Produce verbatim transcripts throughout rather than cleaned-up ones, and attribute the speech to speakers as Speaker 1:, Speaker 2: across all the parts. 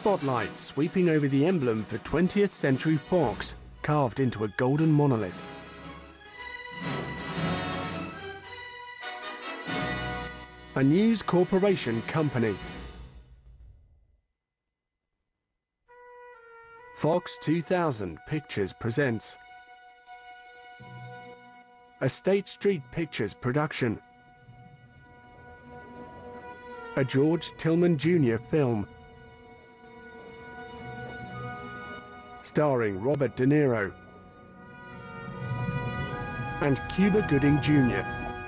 Speaker 1: spotlight sweeping over the emblem for twentieth century Fox, carved into a golden monolith. A News Corporation company. Fox two thousand Pictures presents a State Street Pictures production. A George Tillman Junior film. Starring Robert De Niro and Cuba Gooding Junior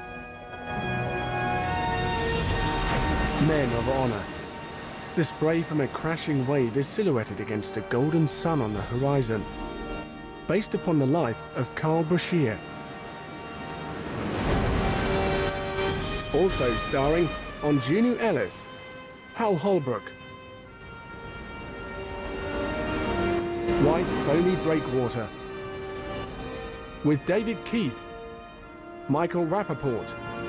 Speaker 1: Men of honor. The spray from a crashing wave is silhouetted against a golden sun on the horizon. Based upon the life of Carl Brashear. Also starring Onjunu Ellis, Hal Holbrook, White Foamy Breakwater, with David Keith, Michael Rappaport,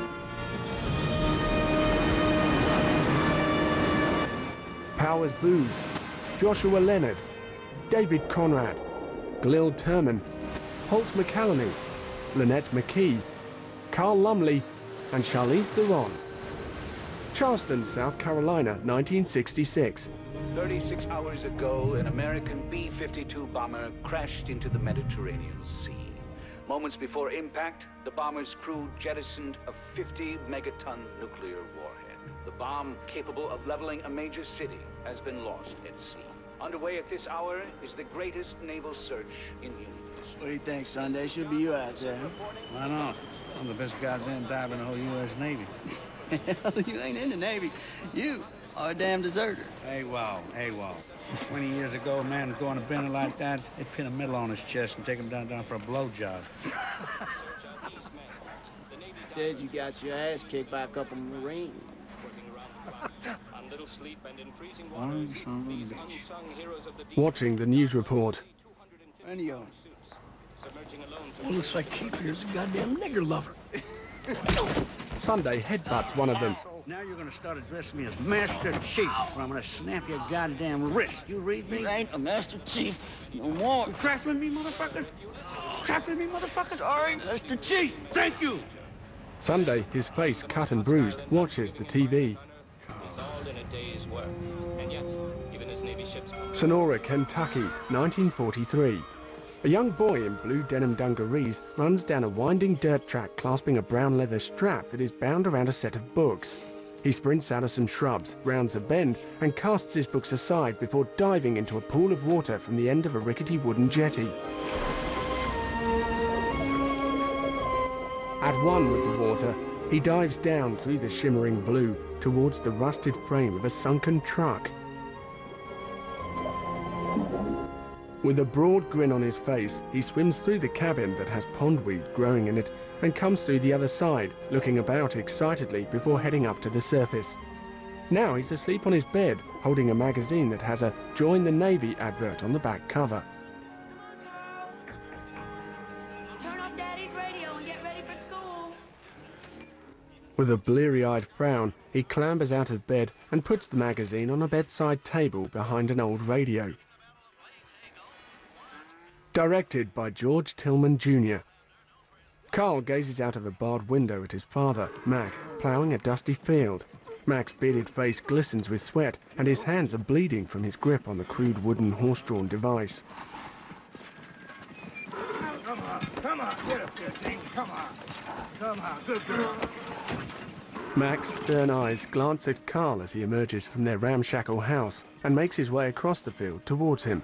Speaker 1: Powers Boone, Joshua Leonard, David Conrad, Glil Turman, Holt McCallany, Lynette McKee, Carl Lumley, and Charlize Theron. Charleston, South Carolina, nineteen sixty-six.
Speaker 2: thirty-six hours ago, an American B fifty-two bomber crashed into the Mediterranean Sea. Moments before impact, the bomber's crew jettisoned a fifty megaton nuclear warhead. The bomb, capable of leveling a major city, has been lost at sea. Underway at this hour is the greatest naval search in human history.
Speaker 3: What do you think, Sunday? Should be you out there.
Speaker 4: Why not? I'm the best goddamn diver in the whole U S Navy.
Speaker 3: Hell, you ain't in the Navy. You are a damn deserter.
Speaker 4: Hey, wow, hey, wow. Twenty years ago, a man would go on a bender like that, they'd pin a medal on his chest and take him down, down for a blowjob.
Speaker 3: Instead, you got your ass kicked by a couple Marines.
Speaker 4: Oh, son of a bitch.
Speaker 1: Watching the news report.
Speaker 3: Friend of yours.
Speaker 5: Well, looks like Chief here's a goddamn nigger lover.
Speaker 1: Sunday headbutts one of them.
Speaker 4: Now you're gonna start addressing me as Master Chief, or I'm gonna snap your goddamn wrist. You read me?
Speaker 3: You ain't a Master Chief no more.
Speaker 4: You cracking me, motherfucker? Cracking me, motherfucker?
Speaker 3: Sorry, Master Chief.
Speaker 4: Thank you.
Speaker 1: Sunday, his face cut and bruised, watches the T V. Sonora, Kentucky, nineteen forty-three. A young boy in blue denim dungarees runs down a winding dirt track clasping a brown leather strap that is bound around a set of books. He sprints out of some shrubs, rounds a bend, and casts his books aside before diving into a pool of water from the end of a rickety wooden jetty. At one with the water, he dives down through the shimmering blue towards the rusted frame of a sunken truck. With a broad grin on his face, he swims through the cabin that has pondweed growing in it and comes through the other side, looking about excitedly before heading up to the surface. Now he's asleep on his bed, holding a magazine that has a Join the Navy advert on the back cover.
Speaker 6: Turn off Daddy's radio and get ready for school.
Speaker 1: With a bleary-eyed frown, he clambers out of bed and puts the magazine on a bedside table behind an old radio. Directed by George Tillman Junior Carl gazes out of a barred window at his father, Mac, ploughing a dusty field. Mac's bearded face glistens with sweat, and his hands are bleeding from his grip on the crude wooden horse-drawn device.
Speaker 5: Come on, come on, get up there, Ding. Come on. Come on, good girl.
Speaker 1: Mac's stern eyes glance at Carl as he emerges from their ramshackle house and makes his way across the field towards him.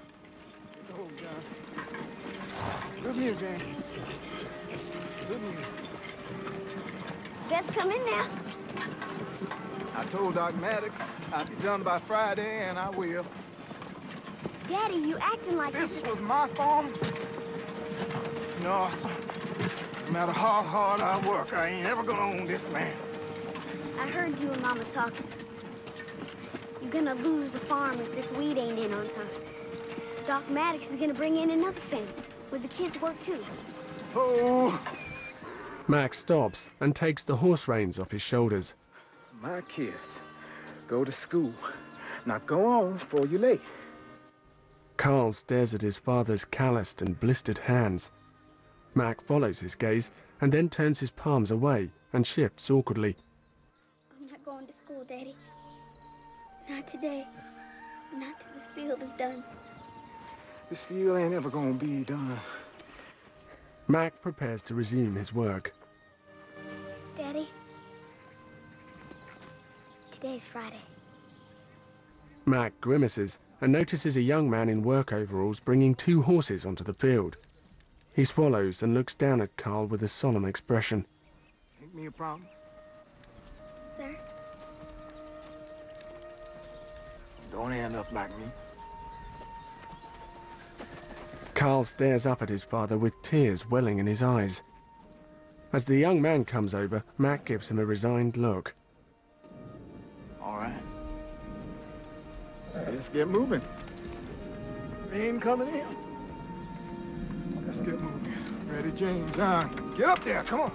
Speaker 5: Come here, Jane. Come here.
Speaker 6: Just come in now.
Speaker 5: I told Doc Maddox I'd be done by Friday, and I will.
Speaker 6: Daddy, you acting like
Speaker 5: This was my farm. No, son. No matter how hard I work, I ain't ever gonna own this land.
Speaker 6: I heard you and Mama talking. You're gonna lose the farm if this weed ain't in on time. Doc Maddox is gonna bring in another family, where the kids work too.
Speaker 5: Oh,
Speaker 1: Mac stops and takes the horse reins off his shoulders.
Speaker 5: my kids go to school Now go on before you're late.
Speaker 1: Carl stares at his father's calloused and blistered hands. Mac follows his gaze and then turns his palms away and shifts awkwardly.
Speaker 6: I'm not going to school, Daddy. Not today. Not till this field is done.
Speaker 5: This field ain't ever gonna be done.
Speaker 1: Mac prepares to resume his work.
Speaker 6: Daddy, today's Friday.
Speaker 1: Mac grimaces and notices a young man in work overalls bringing two horses onto the field. He swallows and looks down at Carl with a solemn expression.
Speaker 5: Make me a promise.
Speaker 6: Sir?
Speaker 5: Don't end up like me.
Speaker 1: Carl stares up at his father with tears welling in his eyes. As the young man comes over, Mac gives him a resigned look.
Speaker 5: All right. Let's get moving. Rain coming in. Let's get moving. Ready, James, John. Get up there, come on.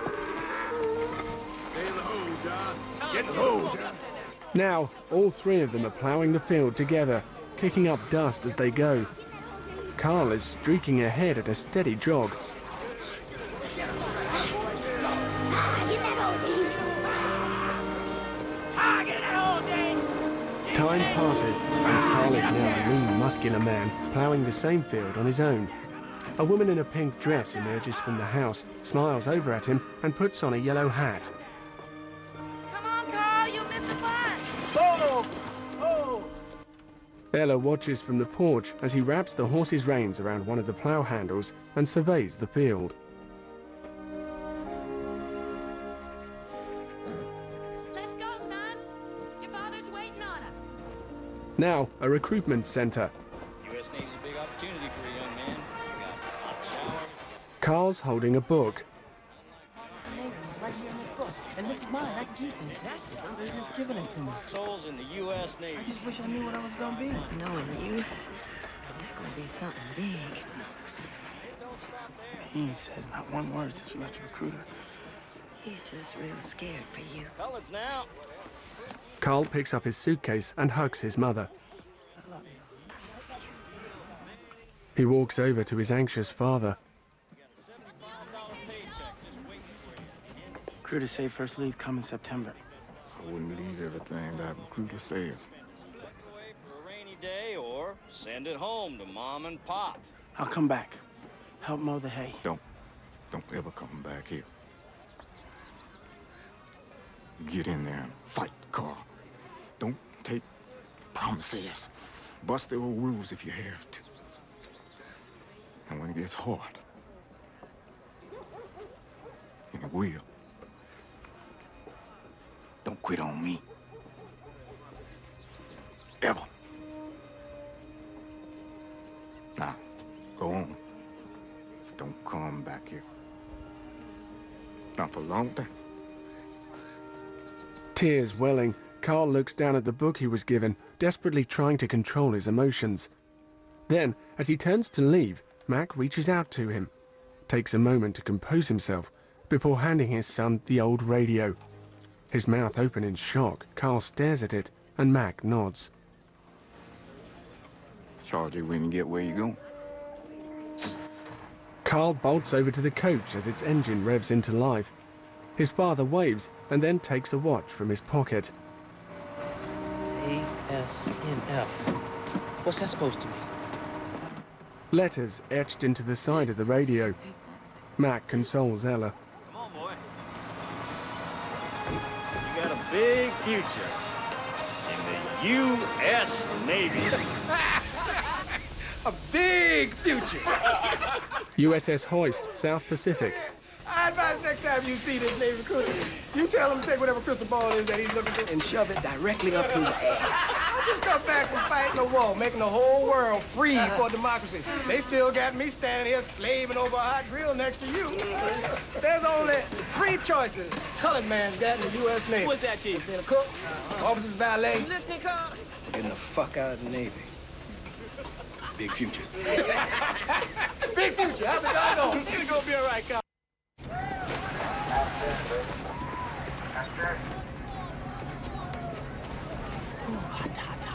Speaker 5: Stay in the hole, John. Get in the hole, John.
Speaker 1: Now, all three of them are ploughing the field together, kicking up dust as they go. Carl is streaking ahead at a steady jog. Time passes, and Carl is now a lean, muscular man ploughing the same field on his own. A woman in a pink dress emerges from the house, smiles over at him, and puts on a yellow hat.
Speaker 7: Come on, Carl, you missed the bus!
Speaker 5: Oh! Oh!
Speaker 1: Ella watches from the porch as he wraps the horse's reins around one of the plough handles and surveys the field.
Speaker 7: Let's go, son! Your father's waiting on us.
Speaker 1: Now, a recruitment center.
Speaker 8: U S Navy's a big opportunity for a young man. You got hot showers.
Speaker 1: Carl's holding a book.
Speaker 9: It's right here in this book. And this is mine. I can keep this. That's it. They're just giving it to me.
Speaker 8: Souls in the U S Navy.
Speaker 9: I just wish I knew what I was gonna be.
Speaker 10: Knowing you, it's gonna be something big.
Speaker 9: He ain't said not one word since we left the recruiter.
Speaker 10: He's just real scared for you.
Speaker 8: Colors now.
Speaker 1: Carl picks up his suitcase and hugs his mother. He walks over to his anxious father.
Speaker 9: Recruiter say first leave come in September.
Speaker 5: I wouldn't believe everything that recruiter says.
Speaker 8: Away for a rainy day or send it home to mom and pop.
Speaker 9: I'll come back. Help mow the hay.
Speaker 5: Don't. Don't ever come back here. Get in there and fight, Carl. Don't take promises. Bust their old rules if you have to. And when it gets hard, and it will, don't quit on me. Ever. Now, go on. Don't come back here. Not for a long time.
Speaker 1: Tears welling, Carl looks down at the book he was given, desperately trying to control his emotions. Then, as he turns to leave, Mac reaches out to him, takes a moment to compose himself, before handing his son the old radio. His mouth open in shock, Carl stares at it, and Mac nods.
Speaker 5: Charge it when you get where you're going.
Speaker 1: Carl bolts over to the coach as its engine revs into life. His father waves and then takes a watch from his pocket.
Speaker 9: A S N F. What's that supposed to mean?
Speaker 1: Letters etched into the side of the radio. Mac consoles Ella.
Speaker 8: Come on, boy. You got a big future in the U S Navy.
Speaker 5: A big future.
Speaker 1: U S S Hoist, South Pacific.
Speaker 5: I advise next time you see this Navy recruiter, you tell him to take whatever crystal ball is that he's looking for and shove it directly up his ass. I just got back from fighting a war, making the whole world free for democracy. They still got me standing here slaving over a hot grill next to you. There's only three choices colored man's got in the U S Navy.
Speaker 9: What's that, Chief?
Speaker 5: Being a cook, officer's valet,
Speaker 9: You listening, Carl?
Speaker 5: getting the fuck out of the Navy. Big future. Big future. How's it going?
Speaker 9: It's gonna be all right, Carl. Ooh, hot, hot,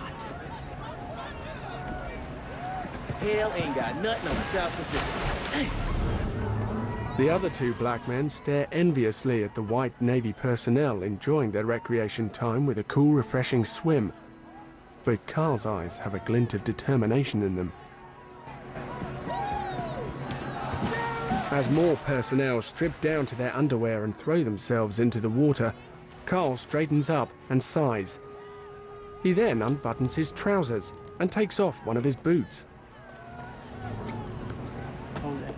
Speaker 9: hell ain't got nothing on the South Pacific. Damn.
Speaker 1: The other two black men stare enviously at the white Navy personnel enjoying their recreation time with a cool, refreshing swim. But Carl's eyes have a glint of determination in them. As more personnel strip down to their underwear and throw themselves into the water, Carl straightens up and sighs. He then unbuttons his trousers and takes off one of his boots.
Speaker 9: Hold that.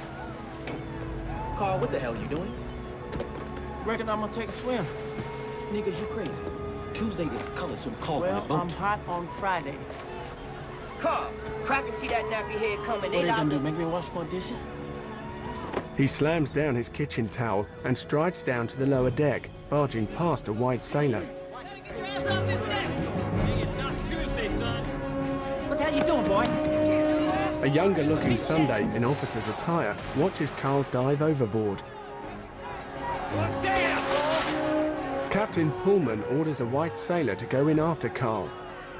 Speaker 9: Carl, what the hell are you doing? Reckon I'm gonna take a swim. Niggas, you crazy. Tuesday, this color swim called on
Speaker 11: Well,
Speaker 9: his boat.
Speaker 11: I'm hot on Friday.
Speaker 12: Carl, Crack can see that nappy head coming.
Speaker 11: What are
Speaker 12: They
Speaker 11: you gonna
Speaker 12: not
Speaker 11: do, make me wash more dishes?
Speaker 1: He slams down his kitchen towel and strides down to the lower deck, barging past a white sailor.
Speaker 11: What the hell you doing, boy?
Speaker 1: A younger-looking Sunday in officer's attire watches Carl dive overboard. Captain Pullman orders a white sailor to go in after Carl.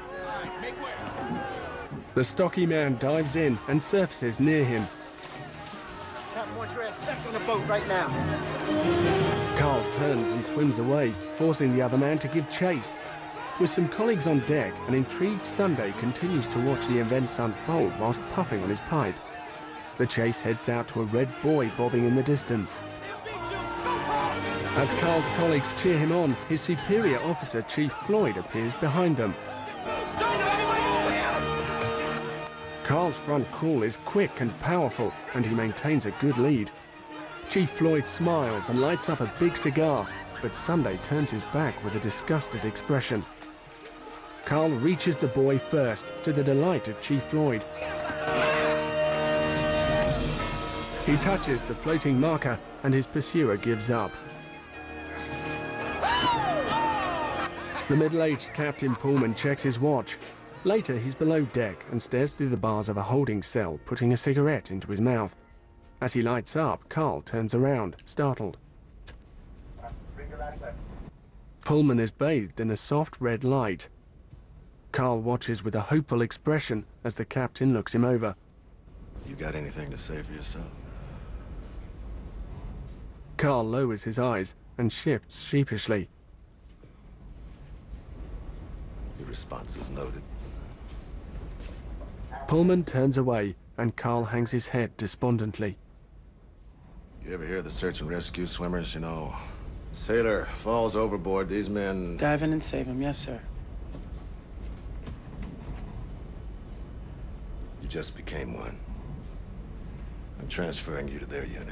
Speaker 1: The stocky man dives in and surfaces near him.
Speaker 5: Captain wants your ass back on the boat right now.
Speaker 1: Carl turns and swims away, forcing the other man to give chase. With some colleagues on deck, an intrigued Sunday continues to watch the events unfold whilst puffing on his pipe. The chase heads out to a red buoy bobbing in the distance. As Carl's colleagues cheer him on, his superior officer, Chief Floyd, appears behind them. Carl's front crawl is quick and powerful, and he maintains a good lead. Chief Floyd smiles and lights up a big cigar, but Sunday turns his back with a disgusted expression. Carl reaches the buoy first, to the delight of Chief Floyd. He touches the floating marker, and his pursuer gives up. The middle-aged Captain Pullman checks his watch. Later, he's below deck and stares through the bars of a holding cell, putting a cigarette into his mouth. As he lights up, Carl turns around, startled. Pullman is bathed in a soft red light. Carl watches with a hopeful expression as the captain looks him over.
Speaker 13: You got anything to say for yourself?
Speaker 1: Carl lowers his eyes and shifts sheepishly.
Speaker 13: Your response is noted.
Speaker 1: Pullman turns away and Carl hangs his head despondently.
Speaker 13: You ever hear of the search and rescue swimmers? You know, sailor falls overboard, these men...
Speaker 11: Dive in and save him, yes, sir.
Speaker 13: You just became one. I'm transferring you to their unit.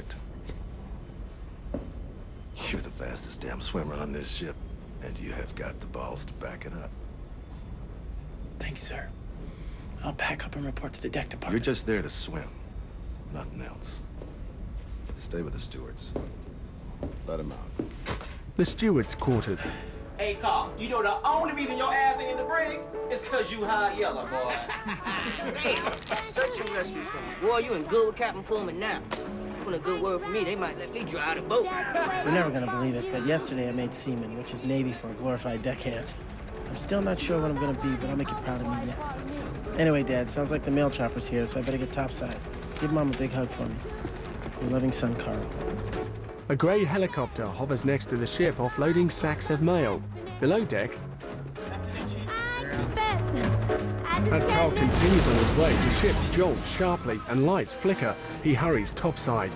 Speaker 13: You're the fastest damn swimmer on this ship, and you have got the balls to back it up.
Speaker 11: Thank you, sir. I'll pack up and report to the deck department.
Speaker 13: You're just there to swim, nothing else. Stay with the stewards. Let him out.
Speaker 1: The steward's quarters.
Speaker 9: Hey, Carl, you know the only reason your ass ain't in the brig is because you high yellow, boy.
Speaker 12: Damn, search and rescue swimmers. Boy, you in good with Captain Pullman now. Put a good word for me, they might let me drive the boat.
Speaker 11: You're never gonna believe it, but yesterday I made seaman, which is Navy for a glorified deckhand. I'm still not sure what I'm gonna be, but I'll make you proud of me yet. Anyway, Dad, sounds like the mail chopper's here, so I better get topside. Give Mom a big hug for me. Your loving son, Carl.
Speaker 1: A grey helicopter hovers next to the ship, offloading sacks of mail. Below deck, as Carl continues on his way, the ship jolts sharply and lights flicker. He hurries topside.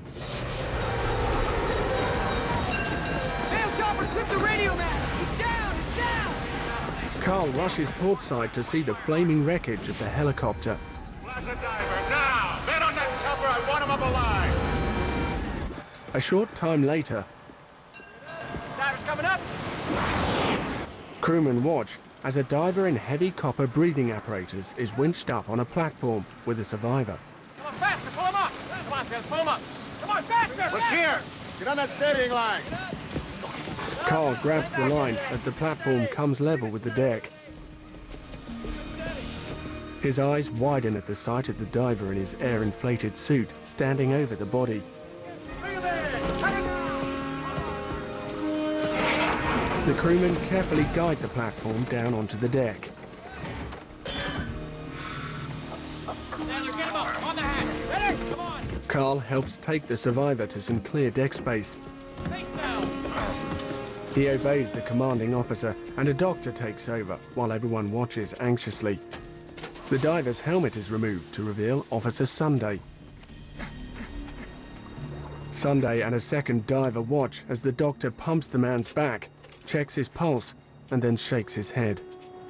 Speaker 5: Mail chopper, clip the radio mast! It's down! It's down!
Speaker 1: Carl rushes portside to see the flaming wreckage of the helicopter.
Speaker 14: Flash a diver, now! Men on that chopper, I want him up alive!
Speaker 1: A short time later,
Speaker 5: Diver's coming up!
Speaker 1: crewmen watch as a diver in heavy copper breathing apparatus is winched up on a platform with a survivor.
Speaker 14: Come on, faster, pull him up! Come on, Tez, pull him up! Come on, faster!
Speaker 5: Bashir, get on that steadying line!
Speaker 1: Carl grabs the line as the platform comes level with the deck. His eyes widen at the sight of the diver in his air-inflated suit standing over the body. The crewmen carefully guide the platform down onto the deck. Carl helps take the survivor to some clear deck space.
Speaker 9: Face down!
Speaker 1: He obeys the commanding officer, and a doctor takes over while everyone watches anxiously. The diver's helmet is removed to reveal Officer Sunday. Sunday and a second diver watch as the doctor pumps the man's back, checks his pulse, and then shakes his head.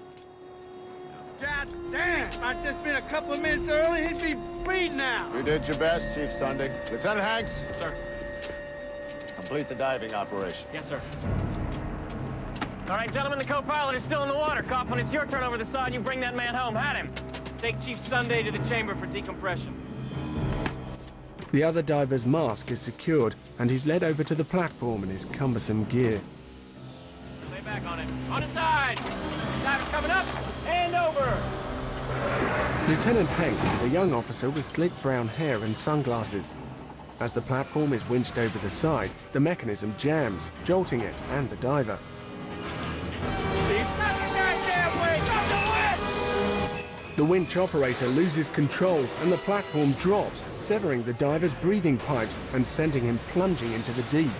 Speaker 4: God damn! If I'd just been a couple of minutes early, he'd be bleeding now.
Speaker 13: You did your best, Chief Sunday. Lieutenant Hanks?
Speaker 9: Sir.
Speaker 13: Complete the diving operation.
Speaker 9: Yes, sir.
Speaker 15: All right, gentlemen, the co-pilot is still in the water. Coughlin, it's your turn over the side. You bring that man home. Had him.
Speaker 9: Take Chief Sunday to the chamber for decompression.
Speaker 1: The other diver's mask is secured, and he's led over to the platform in his cumbersome gear.
Speaker 9: Lay back on it. On the side! Diver coming up, and over!
Speaker 1: Lieutenant Hanks is a young officer with slick brown hair and sunglasses. As the platform is winched over the side, the mechanism jams, jolting it and the diver. The winch operator loses control and the platform drops, severing the diver's breathing pipes and sending him plunging into the deep.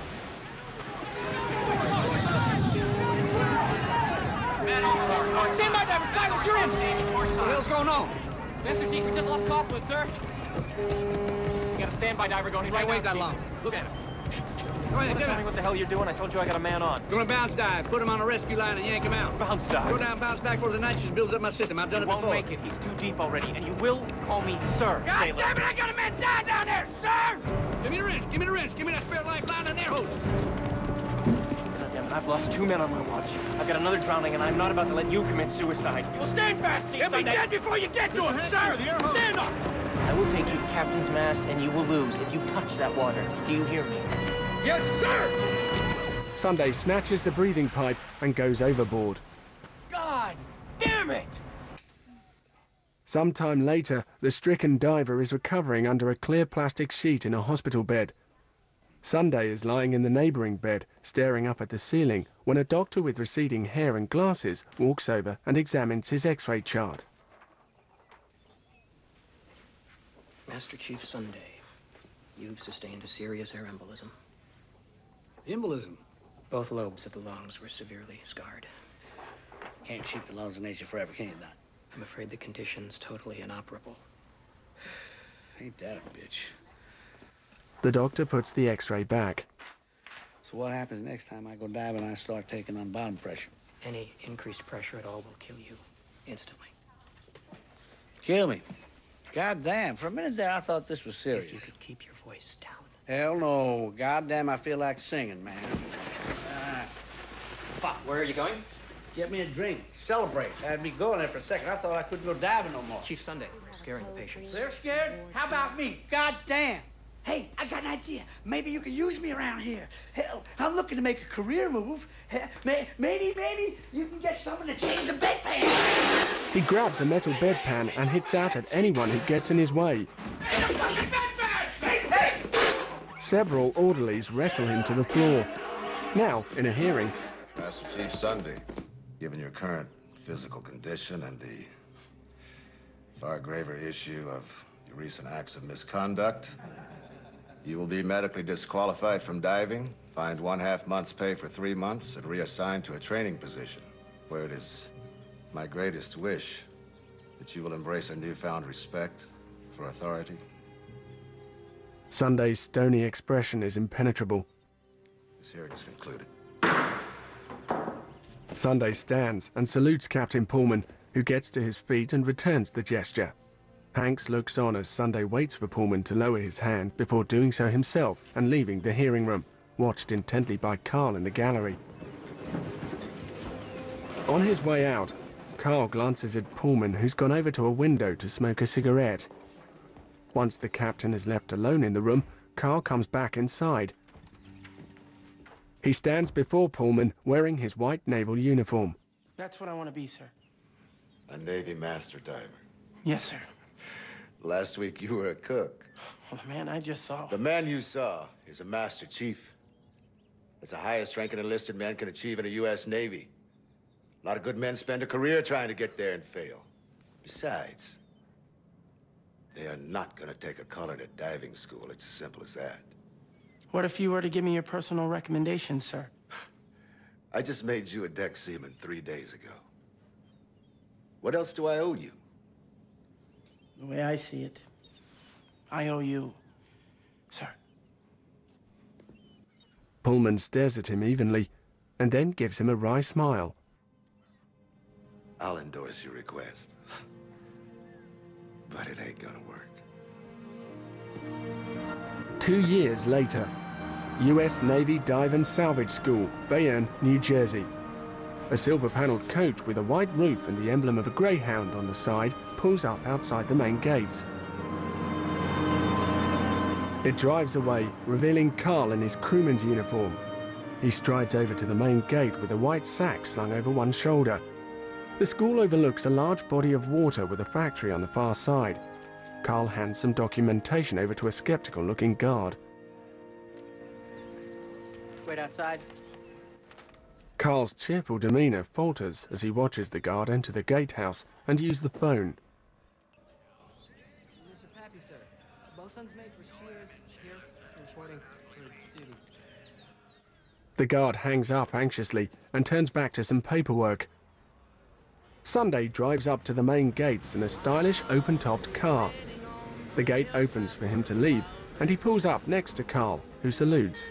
Speaker 9: Stand by, diver! Silence, you're in! What the hell's going on? Master Chief, we just lost Coughlin, sir. You got a standby diver going. He's right wait that long. Look at him. Go ahead,
Speaker 15: Tell me what the hell you're doing. I told you I got a man on.
Speaker 9: You're gonna bounce dive, put him on a rescue line and yank him out.
Speaker 15: Bounce dive?
Speaker 9: Go down, bounce back for the nitrogen, builds up my system. I've done
Speaker 15: You
Speaker 9: it before.
Speaker 15: won't make it. He's too deep already. And you will call me sir,
Speaker 9: God
Speaker 15: sailor.
Speaker 9: damn it, I got a man dying down there, sir! Give me the wrench, give me the wrench, give me that spare lifeline and air hose.
Speaker 15: God damn it, I've lost two men on my watch. I've got another drowning, and I'm not about to let you commit suicide.
Speaker 9: Well, stand fast, Chief. He'll be dead before you get to him, sir! Stand up!
Speaker 15: I will take you to captain's mast, and you will lose if you touch that water. Do you hear me?
Speaker 9: Yes, sir!
Speaker 1: Sunday snatches the breathing pipe and goes overboard.
Speaker 9: God damn it!
Speaker 1: Sometime later, the stricken diver is recovering under a clear plastic sheet in a hospital bed. Sunday is lying in the neighbouring bed, staring up at the ceiling, when a doctor with receding hair and glasses walks over and examines his X-ray chart.
Speaker 16: Master Chief Sunday, you've sustained a serious air embolism.
Speaker 4: Embolism?
Speaker 16: Both lobes of the lungs were severely scarred.
Speaker 4: Can't keep the lungs of nature forever, can you, Doc?
Speaker 16: I'm afraid the condition's totally inoperable.
Speaker 4: Ain't that a bitch?
Speaker 1: The doctor puts the X-ray back.
Speaker 4: So what happens next time I go diving and I start taking on bottom pressure?
Speaker 16: Any increased pressure at all will kill you instantly.
Speaker 4: Kill me? God damn, for a minute there I thought this was serious.
Speaker 16: If you could keep your voice down.
Speaker 4: Hell no. God damn, I feel like singing, man. Uh, fuck.
Speaker 16: Where are you going?
Speaker 4: Get me a drink. Celebrate. I had me going there for a second. I thought I couldn't go diving no more.
Speaker 16: Chief Sunday, you're scaring the patients.
Speaker 4: They're scared? How about me? God damn. Hey, I got an idea. Maybe you could use me around here. Hell, I'm looking to make a career move. Hell, may, maybe, maybe you can get someone to change the bedpan.
Speaker 1: He grabs a metal bedpan and hits out at anyone who gets in his way.
Speaker 4: Hey, the fucking bedpan! Hey, hey!
Speaker 1: Several orderlies wrestle him to the floor. Now, in a hearing,
Speaker 13: Master Chief Sunday, given your current physical condition and the far graver issue of your recent acts of misconduct, you will be medically disqualified from diving, fined one half month's pay for three months, and reassigned to a training position, where it is my greatest wish that you will embrace a newfound respect for authority.
Speaker 1: Sunday's stony expression is impenetrable.
Speaker 13: This hearing is concluded.
Speaker 1: Sunday stands and salutes Captain Pullman, who gets to his feet and returns the gesture. Hanks looks on as Sunday waits for Pullman to lower his hand before doing so himself and leaving the hearing room, watched intently by Carl in the gallery. On his way out, Carl glances at Pullman, who's gone over to a window to smoke a cigarette. Once the captain is left alone in the room, Carl comes back inside. He stands before Pullman wearing his white naval uniform.
Speaker 11: That's what I want to be, sir.
Speaker 13: A Navy master diver.
Speaker 11: Yes, sir.
Speaker 13: Last week you were a cook.
Speaker 11: Well, the man I just saw.
Speaker 13: The man you saw is a master chief. That's the highest rank an enlisted man can achieve in the U S Navy. A lot of good men spend a career trying to get there and fail. Besides, They are not gonna take a colored at diving school. It's as simple as that.
Speaker 11: What if you were to give me your personal recommendation, sir?
Speaker 13: I just made you a deck seaman three days ago. What else do I owe you?
Speaker 11: The way I see it, I owe you, sir.
Speaker 1: Pullman stares at him evenly and then gives him a wry smile.
Speaker 13: I'll endorse your request. But it ain't gonna work.
Speaker 1: Two years later, U S Navy Dive and Salvage School, Bayonne, New Jersey. A silver-paneled coach with a white roof and the emblem of a greyhound on the side pulls up outside the main gates. It drives away, revealing Carl in his crewman's uniform. He strides over to the main gate with a white sack slung over one shoulder. The school overlooks a large body of water with a factory on the far side. Carl hands some documentation over to a skeptical-looking guard.
Speaker 9: Wait outside.
Speaker 1: Carl's cheerful demeanor falters as he watches the guard enter the gatehouse and use the phone.
Speaker 9: Mister Pappy, sir. Bosun's mate for Shears here, reporting for duty.
Speaker 1: The guard hangs up anxiously and turns back to some paperwork. Sunday drives up to the main gates in a stylish open-topped car. The gate opens for him to leave, and he pulls up next to Carl, who salutes.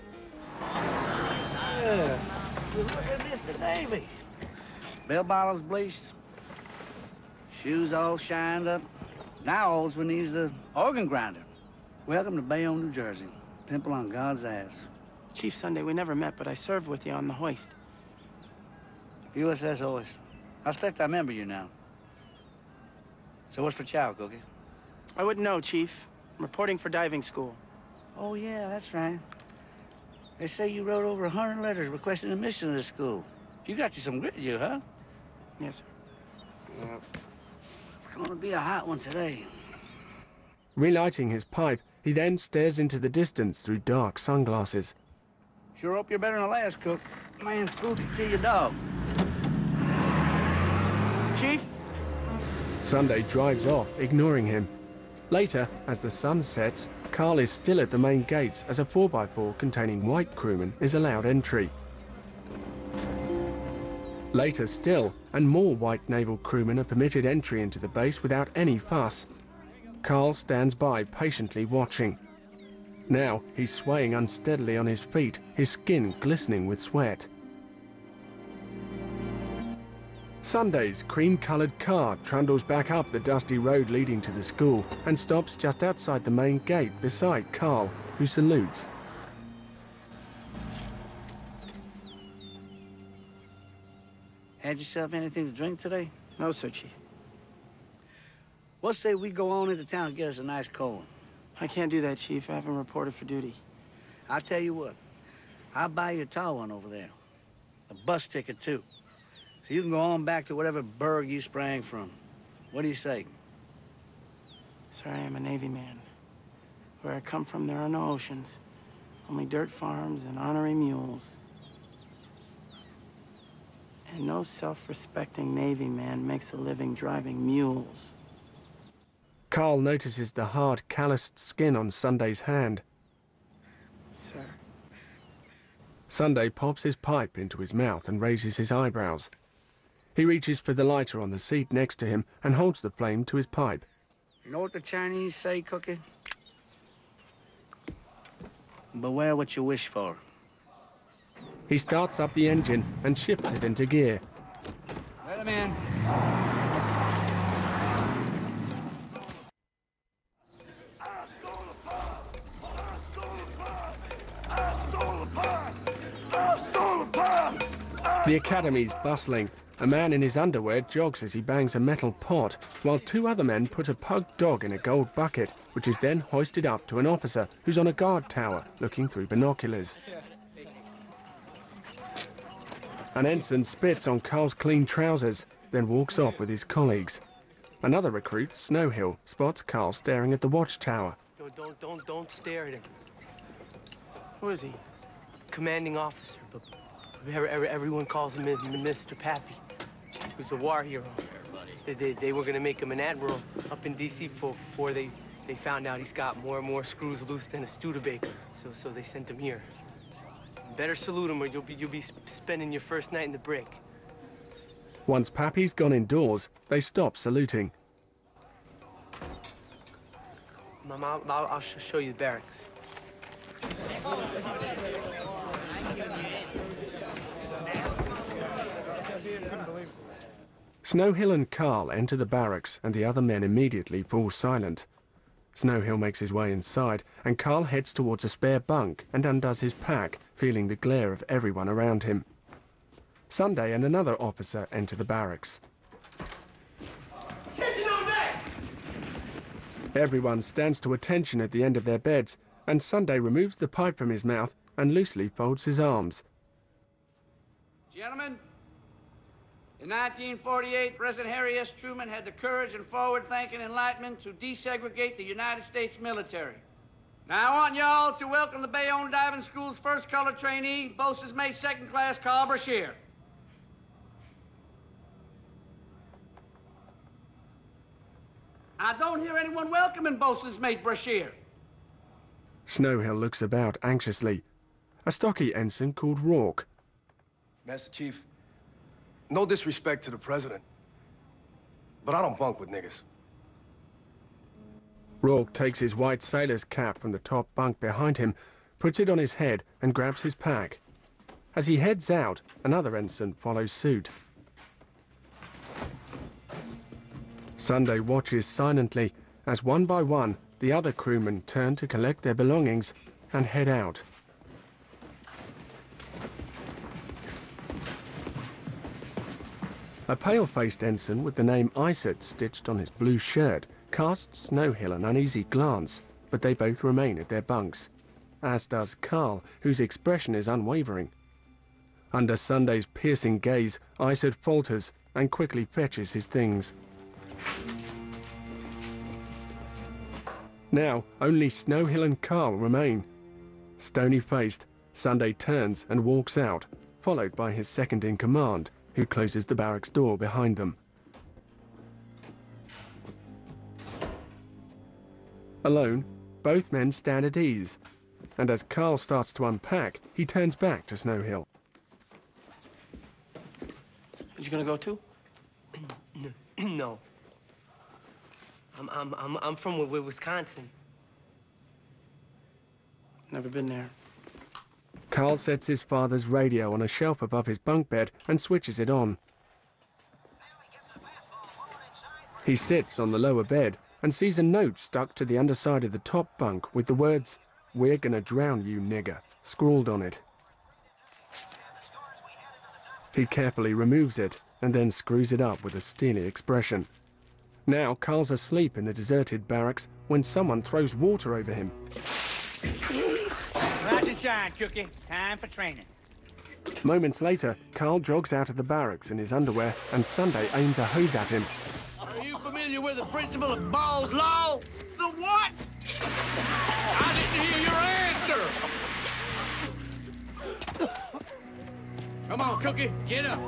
Speaker 4: Yeah. Look at Mister Davy. Bell bottoms bleached, shoes all shined up. Now all's we needs the organ grinder. Welcome to Bayonne, New Jersey. Pimple on God's ass.
Speaker 11: Chief Sunday, we never met, but I served with you on the hoist.
Speaker 4: U S S hoist. I expect I remember you now. So what's for chow, Cookie?
Speaker 11: I wouldn't know, Chief. I'm reporting for diving school.
Speaker 4: Oh, yeah, that's right. They say you wrote over a hundred letters requesting admission to this school. You got you some grit, you, huh?
Speaker 11: Yes, sir.
Speaker 4: Well, it's gonna be a hot one today.
Speaker 1: Relighting his pipe, he then stares into the distance through dark sunglasses.
Speaker 4: Sure hope you're better than the last cook. Man's food can kill your dog. Chief?
Speaker 1: Sunday drives off, ignoring him. Later, as the sun sets, Carl is still at the main gates as a four by four containing white crewmen is allowed entry. Later still, and more white naval crewmen are permitted entry into the base without any fuss. Carl stands by, patiently watching. Now, he's swaying unsteadily on his feet, his skin glistening with sweat. Sunday's cream-coloured car trundles back up the dusty road leading to the school and stops just outside the main gate beside Carl, who salutes.
Speaker 4: Had yourself anything to drink today?
Speaker 11: No, sir, Chief.
Speaker 4: What say we go on into town and get us a nice cold one?
Speaker 11: I can't do that, Chief. I haven't reported for duty.
Speaker 4: I'll tell you what. I'll buy you a tall one over there. A bus ticket, too. So you can go on back to whatever burg you sprang from. What do you say?
Speaker 11: Sir, I am a Navy man. Where I come from, there are no oceans. Only dirt farms and honorary mules. And no self-respecting Navy man makes a living driving mules.
Speaker 1: Carl notices the hard, calloused skin on Sunday's hand.
Speaker 11: Sir.
Speaker 1: Sunday pops his pipe into his mouth and raises his eyebrows. He reaches for the lighter on the seat next to him and holds the flame to his pipe.
Speaker 4: You know what the Chinese say, Cookie? Beware what you wish for.
Speaker 1: He starts up the engine and shifts it into gear.
Speaker 4: Let him in.
Speaker 1: The academy's bustling. A man in his underwear jogs as he bangs a metal pot, while two other men put a pug dog in a gold bucket, which is then hoisted up to an officer who's on a guard tower, looking through binoculars. An ensign spits on Carl's clean trousers, then walks off with his colleagues. Another recruit, Snowhill, spots Carl staring at the watchtower.
Speaker 17: No, don't, don't, don't stare at him.
Speaker 11: Who is he?
Speaker 17: Commanding officer, but everyone calls him Mister Pappy. He was a war hero. They, they, they were gonna make him an admiral up in D C before they they found out he's got more and more screws loose than a Studebaker, so so they sent him here. Better salute him, or you'll be you'll be spending your first night in the brick.
Speaker 1: Once Pappy's gone indoors, they stop saluting.
Speaker 17: Mom, I'll, I'll, I'll sh show you the barracks.
Speaker 1: Snowhill and Carl enter the barracks, and the other men immediately fall silent. Snowhill makes his way inside, and Carl heads towards a spare bunk and undoes his pack, feeling the glare of everyone around him. Sunday and another officer enter the barracks.
Speaker 4: Attention on deck!
Speaker 1: Everyone stands to attention at the end of their beds, and Sunday removes the pipe from his mouth and loosely folds his arms.
Speaker 4: Gentlemen, in nineteen forty-eight, President Harry S. Truman had the courage and forward-thinking enlightenment to desegregate the United States military. Now I want y'all to welcome the Bayonne Diving School's first color trainee, Bosun's Mate Second Class Carl Brashear. I don't hear anyone welcoming Bosun's Mate Brashear.
Speaker 1: Snowhill looks about anxiously. A stocky ensign called Rourke.
Speaker 18: Master Chief, no disrespect to the president, but I don't bunk with niggas.
Speaker 1: Rourke takes his white sailor's cap from the top bunk behind him, puts it on his head and grabs his pack. As he heads out, another ensign follows suit. Sunday watches silently as one by one the other crewmen turn to collect their belongings and head out. A pale-faced ensign with the name Isett stitched on his blue shirt casts Snowhill an uneasy glance, but they both remain at their bunks, as does Carl, whose expression is unwavering. Under Sunday's piercing gaze, Isett falters and quickly fetches his things. Now, only Snowhill and Carl remain. Stony-faced, Sunday turns and walks out, followed by his second-in-command, who closes the barracks door behind them. Alone, both men stand at ease, and as Carl starts to unpack, he turns back to Snowhill.
Speaker 17: You gonna go too? No. I'm I'm I'm I'm from Wisconsin.
Speaker 11: Never been there.
Speaker 1: Carl sets his father's radio on a shelf above his bunk bed and switches it on. He sits on the lower bed and sees a note stuck to the underside of the top bunk with the words, "We're gonna drown you, nigger," scrawled on it. He carefully removes it and then screws it up with a steely expression. Now Carl's asleep in the deserted barracks when someone throws water over him.
Speaker 4: Rise and shine, Cookie. Time for training.
Speaker 1: Moments later, Carl jogs out of the barracks in his underwear and Sunday aims a hose at him.
Speaker 4: Are you familiar with the principle of Ball's Law? The what? I didn't hear your answer. Come on, Cookie, get up.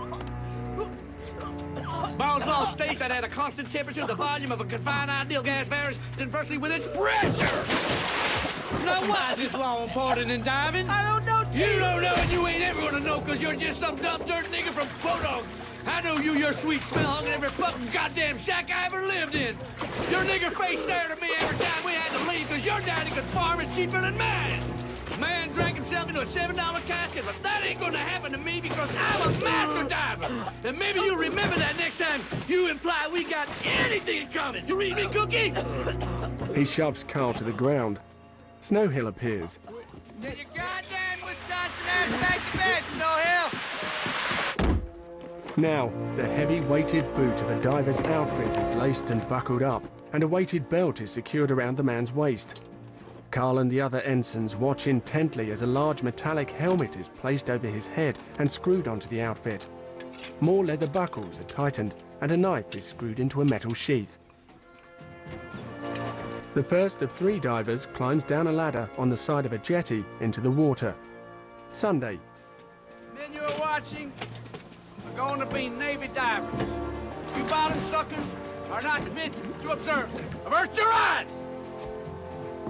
Speaker 4: Ball's Law states that at a constant temperature, the volume of a confined ideal gas varies inversely with its pressure. Now, why is this law important in diving? I don't know, Chief. You don't know, and you ain't ever gonna know, because you're just some dumb dirt nigga from Podunk. I know you, your sweet smell hung in every fucking goddamn shack I ever lived in. Your nigger face stared at me every time we had to leave, because your daddy could farm it cheaper than mine. Man drank himself into a seven dollar casket, but that ain't gonna happen to me because I'm a master diver. And maybe you'll remember that next time you imply we got anything coming. You read me, Cookie?
Speaker 1: He shoves Carl to the ground. Snowhill appears.
Speaker 4: Get your goddamn Wisconsin ass back to bed, Snowhill.
Speaker 1: Now, the heavy weighted boot of a diver's outfit is laced and buckled up, and a weighted belt is secured around the man's waist. Carl and the other ensigns watch intently as a large metallic helmet is placed over his head and screwed onto the outfit. More leather buckles are tightened, and a knife is screwed into a metal sheath. The first of three divers climbs down a ladder on the side of a jetty into the water. Sunday.
Speaker 4: Men you are watching are going to be Navy divers. You bottom suckers are not fit to observe them. Avert your eyes!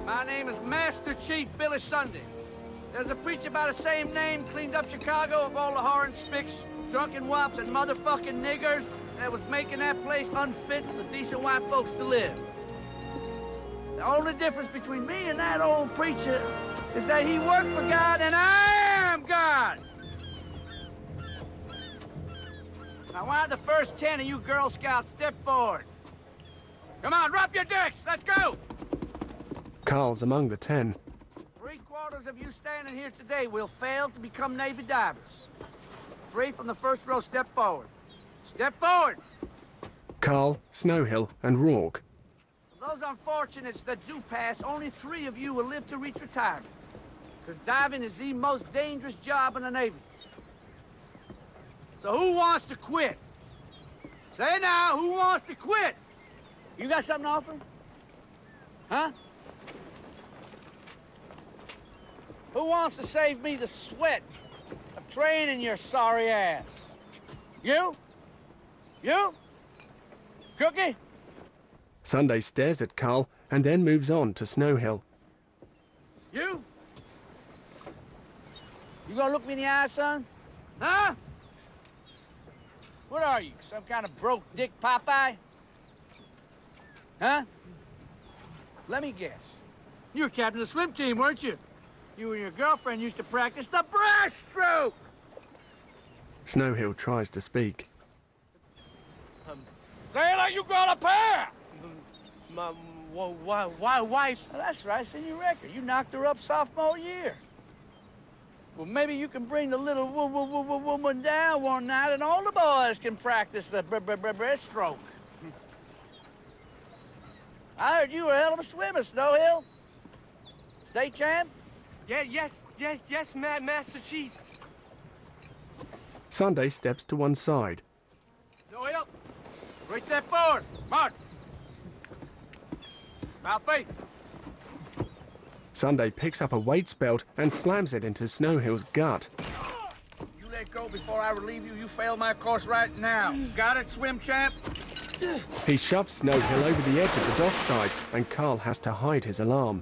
Speaker 4: My name is Master Chief Billy Sunday. There's a preacher by the same name cleaned up Chicago of all the whoring spicks, drunken wops, and motherfucking niggers that was making that place unfit for decent white folks to live. The only difference between me and that old preacher is that he worked for God and I am God. Now why don't the first ten of you Girl Scouts step forward? Come on, drop your dicks, let's go!
Speaker 1: Carl's among the ten.
Speaker 4: Three quarters of you standing here today will fail to become Navy divers. Three from the first row step forward. Step forward!
Speaker 1: Carl, Snowhill, and Rourke.
Speaker 4: For those unfortunates that do pass, only three of you will live to reach retirement. Because diving is the most dangerous job in the Navy. So who wants to quit? Say now, who wants to quit? You got something to offer? Huh? Who wants to save me the sweat of training your sorry ass? You? You? Cookie?
Speaker 1: Sunday stares at Carl and then moves on to Snowhill.
Speaker 4: You? You gonna look me in the eye, son? Huh? What are you, some kind of broke dick Popeye? Huh? Let me guess. You were captain of the swim team, weren't you? You and your girlfriend used to practice the breaststroke!
Speaker 1: Snowhill tries to speak.
Speaker 4: Um, Say it like you got a pair!
Speaker 17: My, why, why, wife?
Speaker 4: Well, that's right, it's in your record. You knocked her up sophomore year. Well, maybe you can bring the little wo wo wo wo woman down one night and all the boys can practice the bre bre bre breaststroke. I heard you were a hell of a swimmer, Snowhill. State champ?
Speaker 17: Yeah, yes, yes, yes, ma Master Chief.
Speaker 1: Sunday steps to one side.
Speaker 4: Snowhill, right step forward. March. Mouth feet.
Speaker 1: Sunday picks up a weights belt and slams it into Snowhill's gut.
Speaker 4: You let go before I relieve you. You fail my course right now. Got it, swim champ?
Speaker 1: He shoves Snowhill over the edge of the dockside, and Carl has to hide his alarm.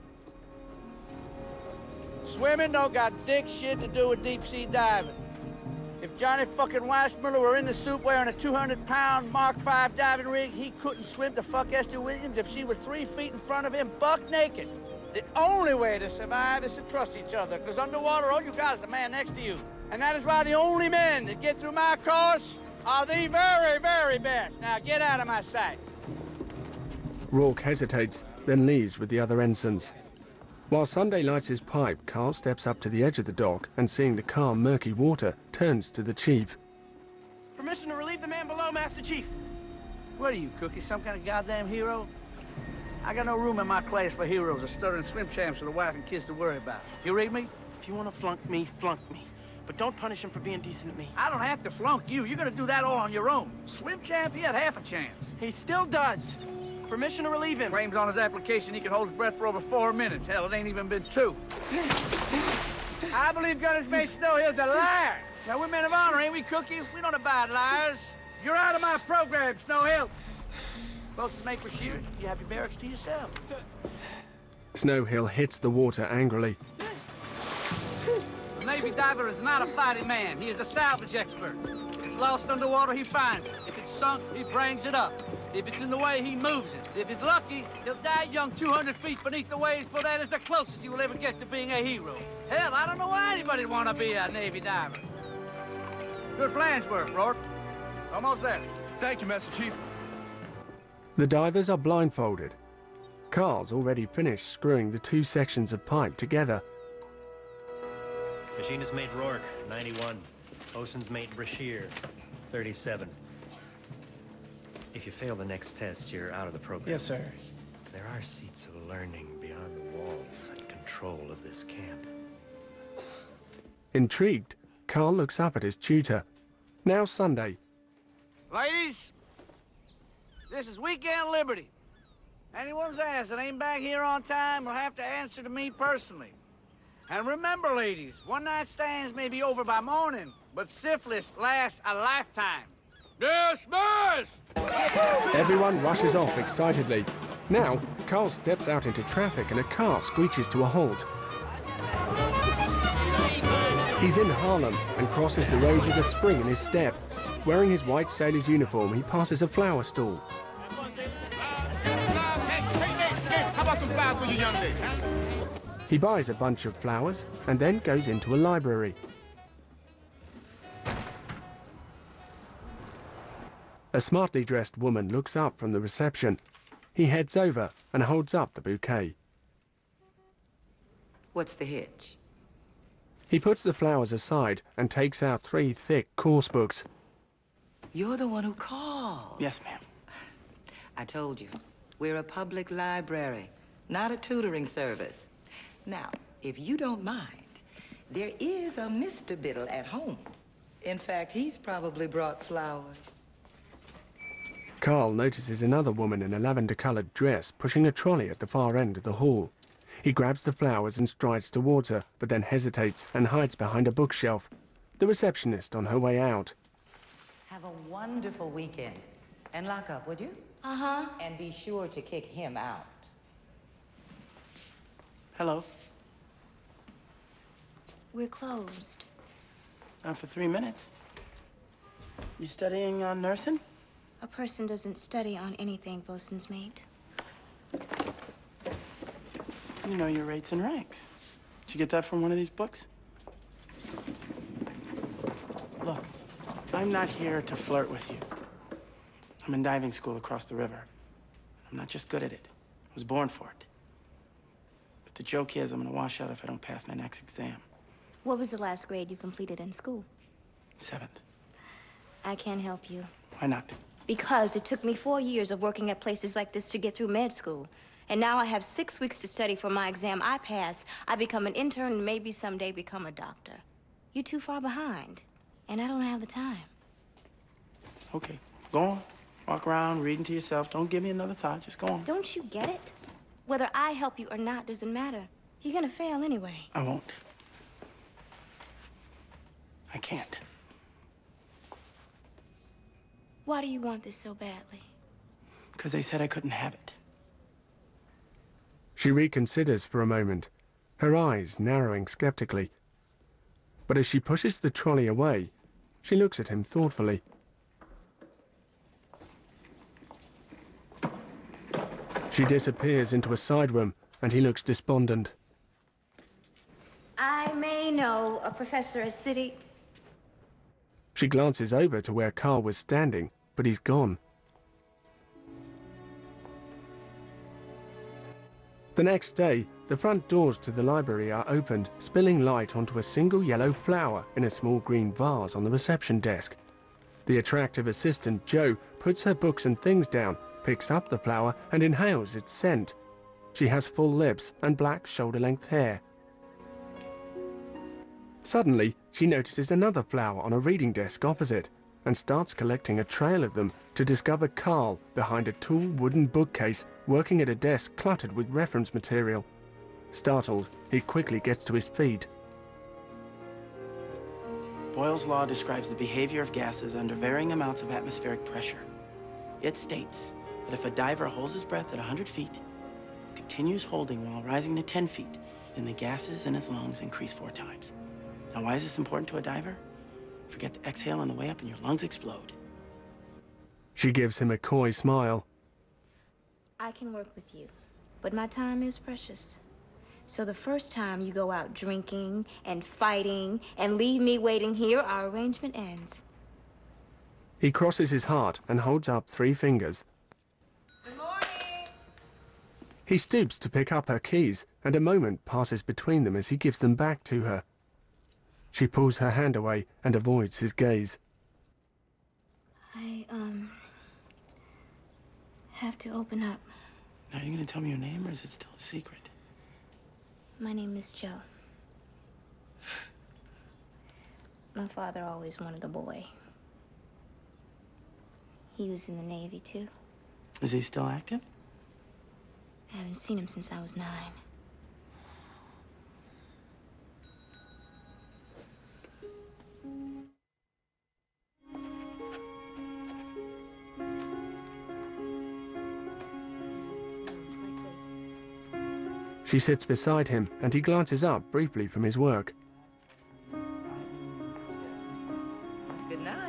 Speaker 4: Swimming don't got dick shit to do with deep-sea diving. If Johnny fucking Weissmuller were in the soup wearing a two hundred pound Mark five diving rig, he couldn't swim to fuck Esther Williams if she was three feet in front of him, buck naked. The only way to survive is to trust each other, because underwater, all you got is a man next to you. And that is why the only men that get through my course are the very, very best. Now get out of my sight.
Speaker 1: Rourke hesitates, then leaves with the other ensigns. While Sunday lights his pipe, Carl steps up to the edge of the dock and, seeing the calm, murky water, turns to the chief.
Speaker 17: Permission to relieve the man below, Master Chief.
Speaker 4: What are you, Cookie, some kind of goddamn hero? I got no room in my class for heroes or stuttering swim champs with a wife and kids to worry about. You read me?
Speaker 17: If you want to flunk me, flunk me. But don't punish him for being decent to me.
Speaker 4: I don't have to flunk you. You're gonna do that all on your own. Swim champ, he had half a chance.
Speaker 17: He still does. Permission to relieve him.
Speaker 4: Claims on his application he can hold his breath for over four minutes. Hell, it ain't even been two. I believe Gunner's mate Snowhill's a liar. Now, we're men of honor, ain't we, Cookie? We don't abide liars. You're out of my program, Snowhill. Closest mate for shears, you have your barracks to yourself.
Speaker 1: Snowhill hits the water angrily.
Speaker 4: The Navy diver is not a fighting man. He is a salvage expert. If it's lost underwater, he finds it. If it's sunk, he brings it up. If it's in the way, he moves it. If he's lucky, he'll die young two hundred feet beneath the waves, for that is the closest he will ever get to being a hero. Hell, I don't know why anybody'd want to be a Navy diver. Good flange work, Rourke. Almost there.
Speaker 18: Thank you, Master Chief.
Speaker 1: The divers are blindfolded. Carl's already finished screwing the two sections of pipe together.
Speaker 8: Machinist mate Rourke, ninety-one. Bosun's mate Brashear, thirty-seven. If you fail the next test, you're out of the program.
Speaker 11: Yes, sir.
Speaker 8: There are seats of learning beyond the walls and control of this camp.
Speaker 1: Intrigued, Carl looks up at his tutor. Now Sunday.
Speaker 4: Ladies, this is Weekend Liberty. Anyone's ass that ain't back here on time will have to answer to me personally. And remember, ladies, one-night stands may be over by morning, but syphilis lasts a lifetime. Dismiss!
Speaker 1: Everyone rushes off excitedly. Now, Carl steps out into traffic and a car screeches to a halt. He's in Harlem and crosses the road with a spring in his step. Wearing his white sailor's uniform, he passes a flower stall.
Speaker 14: How about some flowers for you young lady?
Speaker 1: He buys a bunch of flowers and then goes into a library. A smartly dressed woman looks up from the reception. He heads over and holds up the bouquet.
Speaker 10: What's the hitch?
Speaker 1: He puts the flowers aside and takes out three thick course books.
Speaker 10: You're the one who called.
Speaker 11: Yes, ma'am.
Speaker 10: I told you, we're a public library, not a tutoring service. Now, if you don't mind, there is a Mister Biddle at home. In fact, he's probably brought flowers.
Speaker 1: Carl notices another woman in a lavender-coloured dress pushing a trolley at the far end of the hall. He grabs the flowers and strides towards her, but then hesitates and hides behind a bookshelf. The receptionist on her way out.
Speaker 10: Have a wonderful weekend. And lock up, would you?
Speaker 6: Uh-huh.
Speaker 10: And be sure to kick him out.
Speaker 11: Hello.
Speaker 6: We're closed.
Speaker 11: Not for three minutes. You studying on nursing?
Speaker 6: A person doesn't study on anything, bosun's mate.
Speaker 11: You know your rates and ranks. Did you get that from one of these books? Look, I'm not here to flirt with you. I'm in diving school across the river. I'm not just good at it. I was born for it. But the joke is I'm gonna wash out if I don't pass my next exam.
Speaker 6: What was the last grade you completed in school?
Speaker 11: Seventh.
Speaker 6: I can't help you.
Speaker 11: Why not?
Speaker 6: Because it took me four years of working at places like this to get through med school. And now I have six weeks to study for my exam. I pass, I become an intern, and maybe someday become a doctor. You're too far behind, and I don't have the time.
Speaker 11: Okay, go on. Walk around, reading to yourself. Don't give me another thought. Just go on.
Speaker 6: Don't you get it? Whether I help you or not doesn't matter. You're gonna fail anyway.
Speaker 11: I won't. I can't.
Speaker 6: Why do you want this so badly?
Speaker 11: Because they said I couldn't have it.
Speaker 1: She reconsiders for a moment, her eyes narrowing skeptically. But as she pushes the trolley away, she looks at him thoughtfully. She disappears into a side room, and he looks despondent.
Speaker 6: I may know a professor at City.
Speaker 1: She glances over to where Carl was standing, but he's gone. The next day, the front doors to the library are opened, spilling light onto a single yellow flower in a small green vase on the reception desk. The attractive assistant, Jo, puts her books and things down, picks up the flower, and inhales its scent. She has full lips and black shoulder-length hair. Suddenly, she notices another flower on a reading desk opposite and starts collecting a trail of them to discover Carl behind a tall wooden bookcase working at a desk cluttered with reference material. Startled, he quickly gets to his feet.
Speaker 11: Boyle's law describes the behavior of gases under varying amounts of atmospheric pressure. It states that if a diver holds his breath at one hundred feet, continues holding while rising to ten feet, then the gases in his lungs increase four times. Now, why is this important to a diver? Forget to exhale on the way up and your lungs explode.
Speaker 1: She gives him a coy smile.
Speaker 6: I can work with you, but my time is precious. So the first time you go out drinking and fighting and leave me waiting here, our arrangement ends.
Speaker 1: He crosses his heart and holds up three fingers.
Speaker 10: Good morning.
Speaker 1: He stoops to pick up her keys, and a moment passes between them as he gives them back to her. She pulls her hand away and avoids his gaze.
Speaker 6: I, um, have to open up.
Speaker 11: Now, are you gonna tell me your name, or is it still a secret?
Speaker 6: My name is Jo. My father always wanted a boy. He was in the Navy, too.
Speaker 11: Is he still active?
Speaker 6: I haven't seen him since I was nine. Like this.
Speaker 1: She sits beside him, and he glances up briefly from his work.
Speaker 10: Good night.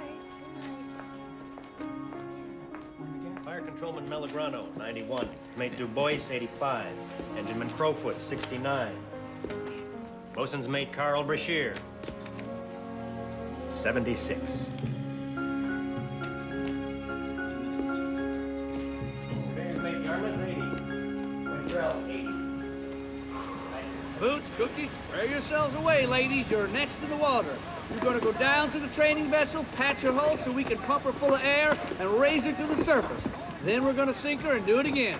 Speaker 8: Fire Controlman Melagrano, ninety-one. Mate Dubois, eighty-five. Engineman Crowfoot, sixty-nine. Bosun's mate Carl Brashear, seventy-six.
Speaker 4: Boots, cookies, spare yourselves away, ladies. You're next to the water. You're gonna go down to the training vessel, patch her hull so we can pump her full of air and raise her to the surface. Then we're gonna sink her and do it again.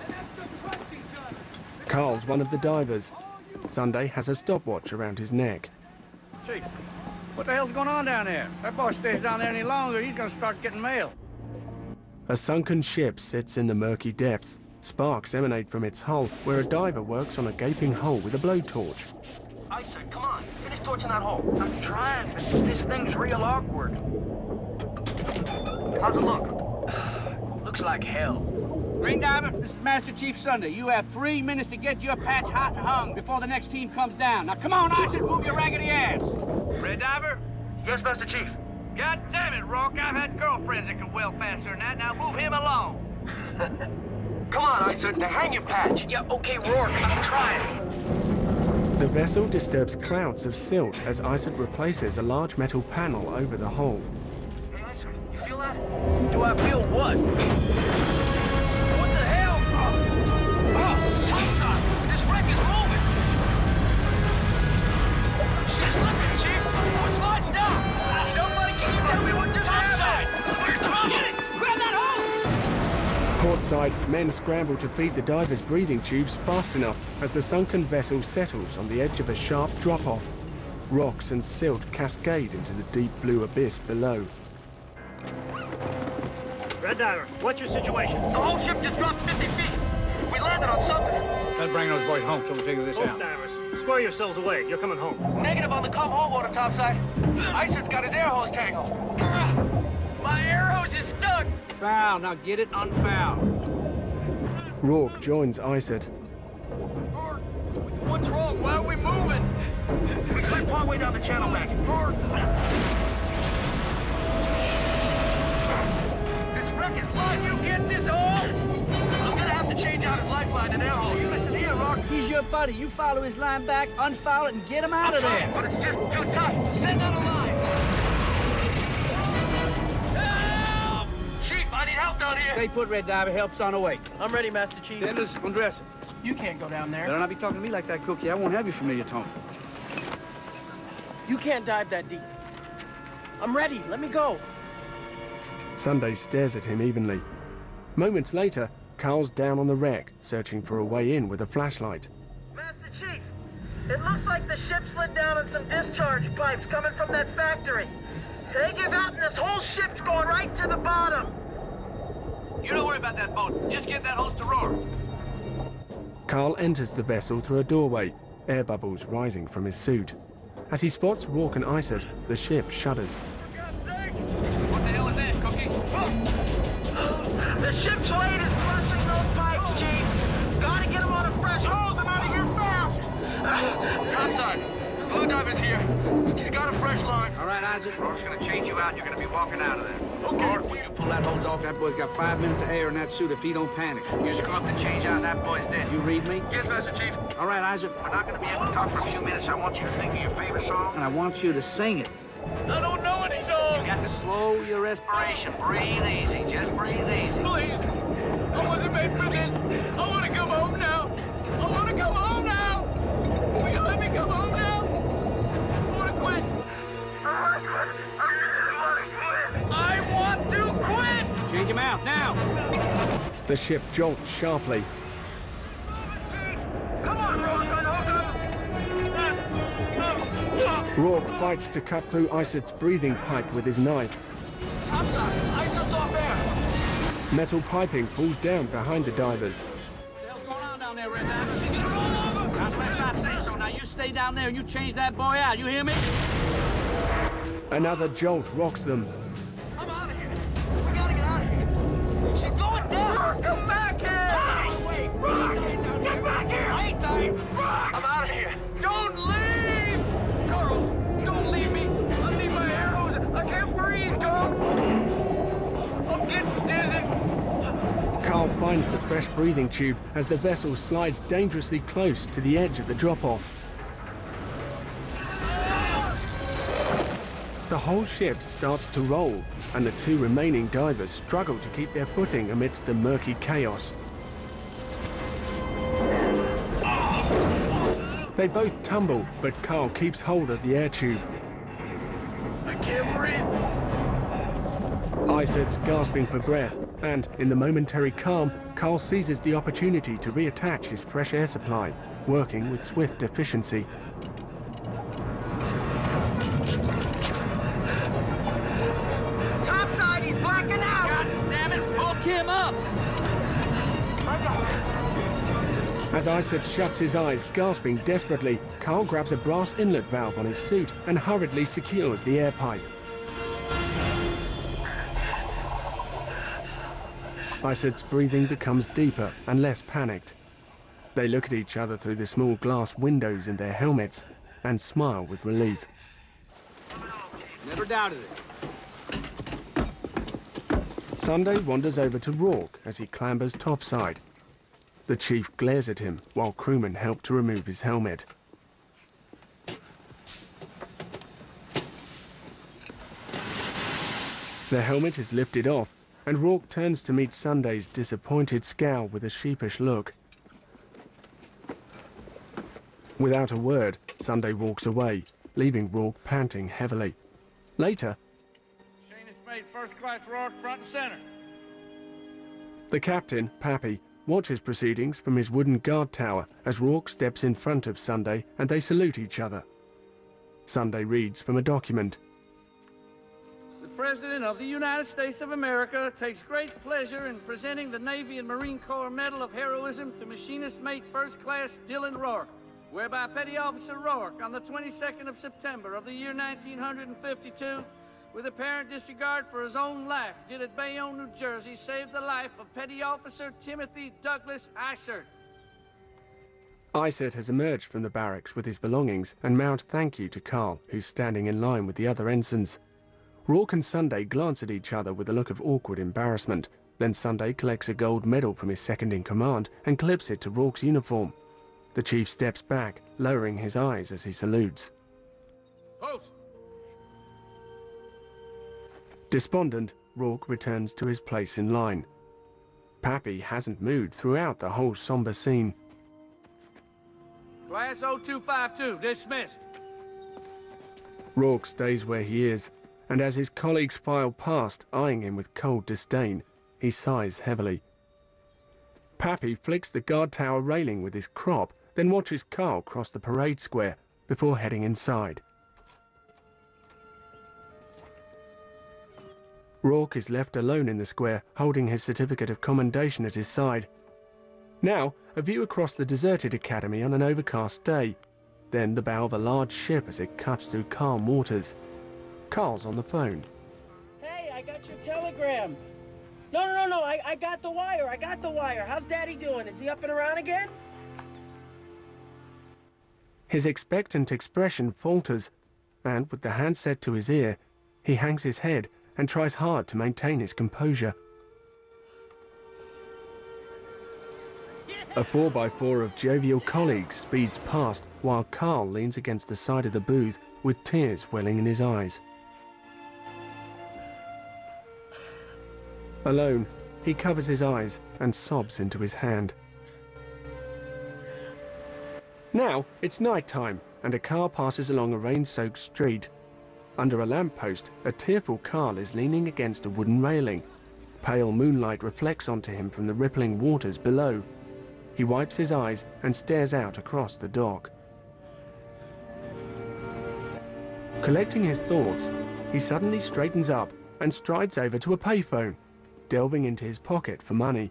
Speaker 1: Carl's one of the divers. Sunday has a stopwatch around his neck.
Speaker 4: Chief, what the hell's going on down there? That boy stays down there any longer, he's gonna start getting mail.
Speaker 1: A sunken ship sits in the murky depths. Sparks emanate from its hull, where a diver works on a gaping hole with a blowtorch.
Speaker 12: Isaac, come on. Finish torching that hole. I'm trying, but this thing's real awkward. How's it look? Looks like hell.
Speaker 4: Ring diver, this is Master Chief Sunday. You have three minutes to get your patch hot and hung before the next team comes down. Now come on, Isaac, move your raggedy ass.
Speaker 12: Red diver? Yes, Master Chief.
Speaker 4: God damn it, Rourke. I've had girlfriends that can well faster than that. Now move him along.
Speaker 12: Come on, Isaac, now hang your patch. Yeah, okay, Rourke, I'm trying.
Speaker 1: The vessel disturbs clouds of silt as Isaac replaces a large metal panel over the hole.
Speaker 12: Hey, Isaac, you feel that? Do I feel what? What the hell? Oh, oh, Isaac, this wreck is moving. She's slipping, Chief. We're sliding down. Somebody, can you tell me what just happened? We're trouble. Get it! Grab that hose!
Speaker 1: Portside, men scramble to feed the divers breathing tubes fast enough as the sunken vessel settles on the edge of a sharp drop-off. Rocks and silt cascade into the deep blue abyss below.
Speaker 15: Red Diver, what's your situation?
Speaker 12: The whole ship just dropped fifty feet. We landed on something.
Speaker 4: Let's bring those boys home till we figure this
Speaker 15: Both
Speaker 4: out.
Speaker 15: divers, square yourselves away. You're coming home.
Speaker 12: Negative on the come home water topside. Isaac's got his air hose tangled. My air hose is stuck.
Speaker 4: Foul, now get it unfouled.
Speaker 1: Rourke joins Isaac.
Speaker 12: What's wrong? Why are we moving? We slid partway down the channel back. Rourke. This wreck is mine. You get this all? I'm gonna have to change out his lifeline and air hose.
Speaker 4: Listen here, Rourke. He's your buddy. You follow his line back, unfoul it, and get him out
Speaker 12: I'm
Speaker 4: of
Speaker 12: trying,
Speaker 4: there.
Speaker 12: but it's just too tight. Send out a line. Help! Chief, I need help down here.
Speaker 4: Stay put, Red Diver. Help's on the way.
Speaker 11: I'm ready, Master Chief.
Speaker 4: Tenders, undress him.
Speaker 11: You can't go down there.
Speaker 4: Better not be talking to me like that, Cookie. I won't have your familiar tone.
Speaker 11: You can't dive that deep. I'm ready. Let me go.
Speaker 1: Sunday stares at him evenly. Moments later, Carl's down on the wreck, searching for a way in with a flashlight.
Speaker 12: Master Chief, it looks like the ship slid down on some discharge pipes coming from that factory. They give out and this whole ship's going right to the bottom.
Speaker 4: You don't worry about that boat. Just get that hose to Rourke.
Speaker 1: Carl enters the vessel through a doorway, air bubbles rising from his suit. As he spots Rourke and Isaac, the ship shudders.
Speaker 4: What the hell is that, Cookie?
Speaker 12: The ship's weight is crushing those pipes, Chief. Gotta get them on a fresh hose and out of here fast. Topside, Blue Diver's here. He's got a fresh line.
Speaker 4: All right, Isaac.
Speaker 12: Rourke's gonna change you out and you're gonna be walking out of there. Okay.
Speaker 4: Rourke, will you pull that hose off? That boy's got five minutes of air in that suit if he don't panic.
Speaker 12: Use your glove to change out and that boy's dead.
Speaker 4: You read me?
Speaker 12: Yes, Master Chief.
Speaker 4: All right, Isaac.
Speaker 12: We're not gonna be able to talk for a few minutes. I want you to think of your favorite song.
Speaker 4: And I want you to sing it.
Speaker 12: I don't know any song.
Speaker 4: You got to slow your respiration.
Speaker 12: Breathe easy. Just breathe easy. Please. I wasn't made for this. I want to come home now. I want to come home now. Will you let me come home now? I want to quit. I want to quit.
Speaker 4: Change him out, now.
Speaker 1: The ship jolts sharply.
Speaker 12: Come on, Rourke, unhook him.
Speaker 1: Rourke fights to cut through Isaac's breathing pipe with his knife.
Speaker 12: Topside, Isaac's off air.
Speaker 1: Metal piping falls down behind the divers.
Speaker 4: What the hell's going on down there, Red Diver? She's gonna roll over. That's my stop say so. Now you stay down there and you change that boy out. You hear me?
Speaker 1: Another jolt rocks them.
Speaker 12: I'm out of here. We gotta get out of here. She's going down. Rourke, come back here. Hey, wait, Rourke, get back here. I ain't dying. Rourke.
Speaker 1: finds the fresh breathing tube as the vessel slides dangerously close to the edge of the drop-off. The whole ship starts to roll, and the two remaining divers struggle to keep their footing amidst the murky chaos. They both tumble, but Carl keeps hold of the air tube.
Speaker 12: I can't breathe.
Speaker 1: Isert's gasping for breath, and in the momentary calm, Carl seizes the opportunity to reattach his fresh air supply, working with swift efficiency.
Speaker 12: Topside, he's blacking out! God damn it, hook him up!
Speaker 1: As Isert shuts his eyes, gasping desperately, Carl grabs a brass inlet valve on his suit and hurriedly secures the air pipe. Isert's breathing becomes deeper and less panicked. They look at each other through the small glass windows in their helmets and smile with relief.
Speaker 9: Never doubted it.
Speaker 1: Sunday wanders over to Rourke as he clambers topside. The chief glares at him while crewmen help to remove his helmet. The helmet is lifted off, and Rourke turns to meet Sunday's disappointed scowl with a sheepish look. Without a word, Sunday walks away, leaving Rourke panting heavily. Later,
Speaker 12: Shane has made first-class Rourke front and center.
Speaker 1: the captain, Pappy, watches proceedings from his wooden guard tower as Rourke steps in front of Sunday and they salute each other. Sunday reads from a document.
Speaker 19: The President of the United States of America takes great pleasure in presenting the Navy and Marine Corps Medal of Heroism to Machinist Mate First Class Dylan Rourke, whereby Petty Officer Rourke, on the twenty-second of September of the year nineteen fifty-two, with apparent disregard for his own life, did at Bayonne, New Jersey, save the life of Petty Officer Timothy Douglas Isert.
Speaker 1: Isert has emerged from the barracks with his belongings and mouths thank you to Carl, who's standing in line with the other ensigns. Rourke and Sunday glance at each other with a look of awkward embarrassment. Then Sunday collects a gold medal from his second-in-command and clips it to Rourke's uniform. The chief steps back, lowering his eyes as he salutes.
Speaker 19: Post!
Speaker 1: Despondent, Rourke returns to his place in line. Pappy hasn't moved throughout the whole somber scene.
Speaker 19: Class oh two five two, dismissed.
Speaker 1: Rourke stays where he is, and as his colleagues file past, eyeing him with cold disdain, he sighs heavily. Pappy flicks the guard tower railing with his crop, then watches Carl cross the parade square before heading inside. Rourke is left alone in the square, holding his certificate of commendation at his side. Now, a view across the deserted academy on an overcast day. Then the bow of a large ship as it cuts through calm waters. Carl's on the phone.
Speaker 11: Hey, I got your telegram. No, no, no, no, I, I got the wire, I got the wire. How's Daddy doing? Is he up and around again?
Speaker 1: His expectant expression falters, and with the handset to his ear, he hangs his head and tries hard to maintain his composure. A four by four of jovial colleagues speeds past while Carl leans against the side of the booth with tears welling in his eyes. Alone, he covers his eyes and sobs into his hand. Now, it's night time, and a car passes along a rain-soaked street. Under a lamppost, a tearful Carl is leaning against a wooden railing. Pale moonlight reflects onto him from the rippling waters below. He wipes his eyes and stares out across the dock. Collecting his thoughts, he suddenly straightens up and strides over to a payphone, delving into his pocket for money.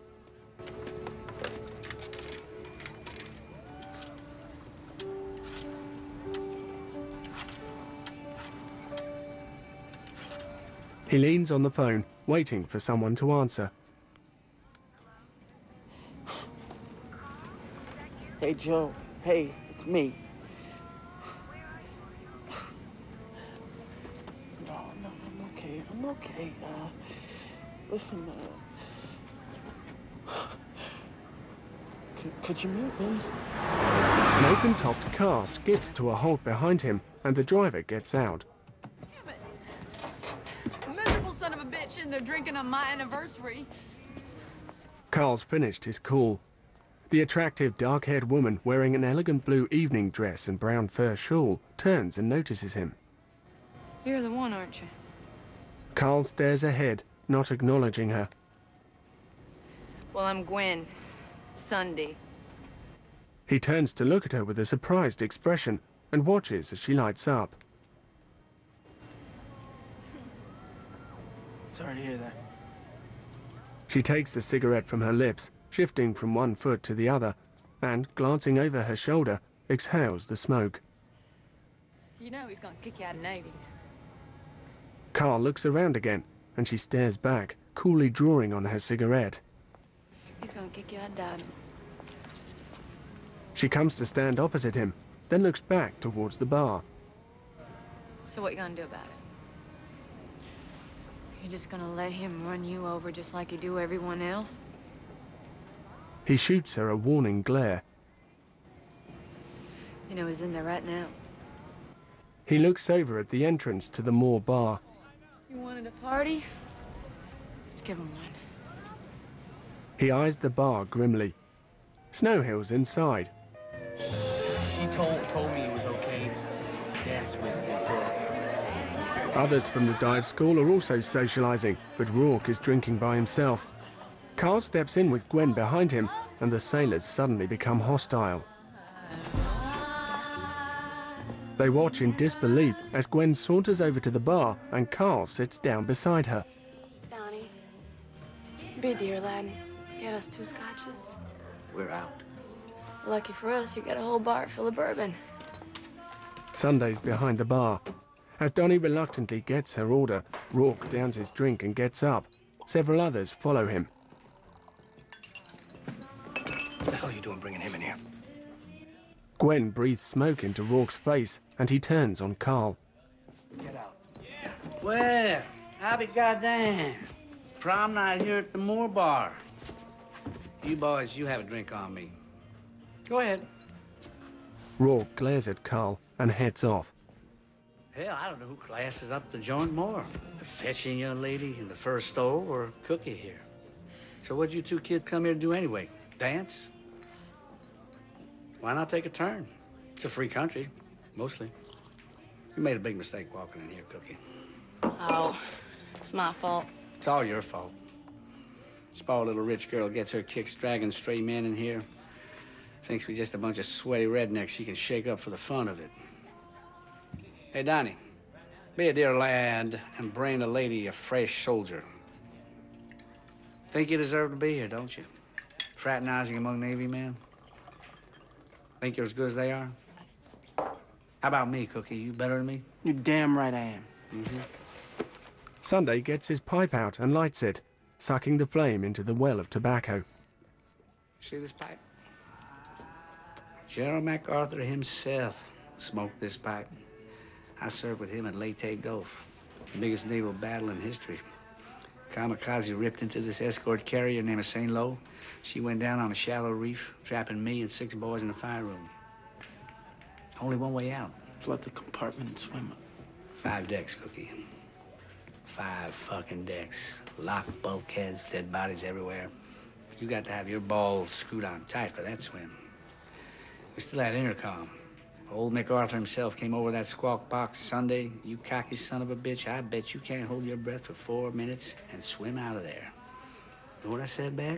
Speaker 1: He leans on the phone, waiting for someone to answer.
Speaker 11: Hey, Joe. Hey, it's me. No, no, I'm okay. I'm okay. Uh, listen, uh... Could you move, please?
Speaker 1: An open-topped car skids to a halt behind him, and the driver gets out.
Speaker 7: Miserable son of a bitch in there drinking on my anniversary.
Speaker 1: Carl's finished his call. The attractive dark-haired woman wearing an elegant blue evening dress and brown fur shawl turns and notices him.
Speaker 7: You're the one, aren't you?
Speaker 1: Carl stares ahead, not acknowledging her.
Speaker 7: Well, I'm Gwen. Sunday.
Speaker 1: He turns to look at her with a surprised expression and watches as she lights up.
Speaker 11: Sorry to hear that.
Speaker 1: She takes the cigarette from her lips, shifting from one foot to the other, and, glancing over her shoulder, exhales the smoke.
Speaker 7: You know he's gonna kick you out of Navy.
Speaker 1: Carl looks around again, and she stares back, coolly drawing on her cigarette.
Speaker 7: He's gonna kick you out of diving.
Speaker 1: She comes to stand opposite him, then looks back towards the bar.
Speaker 7: So what you gonna do about it? You're just gonna let him run you over just like you do everyone else?
Speaker 1: He shoots her a warning glare.
Speaker 7: You know he's in there right now.
Speaker 1: He looks over at the entrance to the Moore bar.
Speaker 7: You wanted a party? Let's give him one.
Speaker 1: He eyes the bar grimly. Snowhill's inside.
Speaker 17: She told told me it was okay to dance with with Brooke.
Speaker 1: Others from the dive school are also socializing, but Rourke is drinking by himself. Carl steps in with Gwen behind him, and the sailors suddenly become hostile. They watch in disbelief as Gwen saunters over to the bar and Carl sits down beside her.
Speaker 7: Donnie, be a dear lad. Get us two scotches.
Speaker 3: We're out.
Speaker 7: Lucky for us, you got a whole bar full of bourbon.
Speaker 1: Sunday's behind the bar. As Donnie reluctantly gets her order, Rourke downs his drink and gets up. Several others follow him.
Speaker 18: What the hell are you doing bringing him in here?
Speaker 1: Gwen breathes smoke into Rourke's face, and he turns on Carl.
Speaker 18: Get out.
Speaker 19: Well, I'll be goddamn. It's prom night here at the Moore Bar. You boys, you have a drink on me. Go ahead.
Speaker 1: Rourke glares at Carl and heads off.
Speaker 19: Hell, I don't know who classes up the joint more. A fetching young lady in the first stove or Cookie here. So what'd you two kids come here to do anyway? Dance? Why not take a turn? It's a free country, mostly. You made a big mistake walking in here, Cookie.
Speaker 7: Oh, it's my fault.
Speaker 19: It's all your fault. Spoiled little rich girl gets her kicks dragging stray men in here. Thinks we just a bunch of sweaty rednecks she can shake up for the fun of it. Hey, Donnie, be a dear lad and bring a lady a fresh soldier. Think you deserve to be here, don't you? Fraternizing among Navy men? Think you're as good as they are? How about me, Cookie? You better than me?
Speaker 11: You're damn right I am.
Speaker 19: Mm-hmm.
Speaker 1: Sunday gets his pipe out and lights it, sucking the flame into the well of tobacco.
Speaker 19: See this pipe? General MacArthur himself smoked this pipe. I served with him at Leyte Gulf, the biggest naval battle in history. Kamikaze ripped into this escort carrier named Saint Lo. She went down on a shallow reef, trapping me and six boys in the fire room. Only one way out.
Speaker 11: Flood the compartment and swim.
Speaker 19: Five decks, Cookie. Five fucking decks. Locked bulkheads, dead bodies everywhere. You got to have your balls screwed on tight for that swim. We still had intercom. Old MacArthur himself came over that squawk box Sunday. You cocky son of a bitch, I bet you can't hold your breath for four minutes and swim out of there. Know what I said back?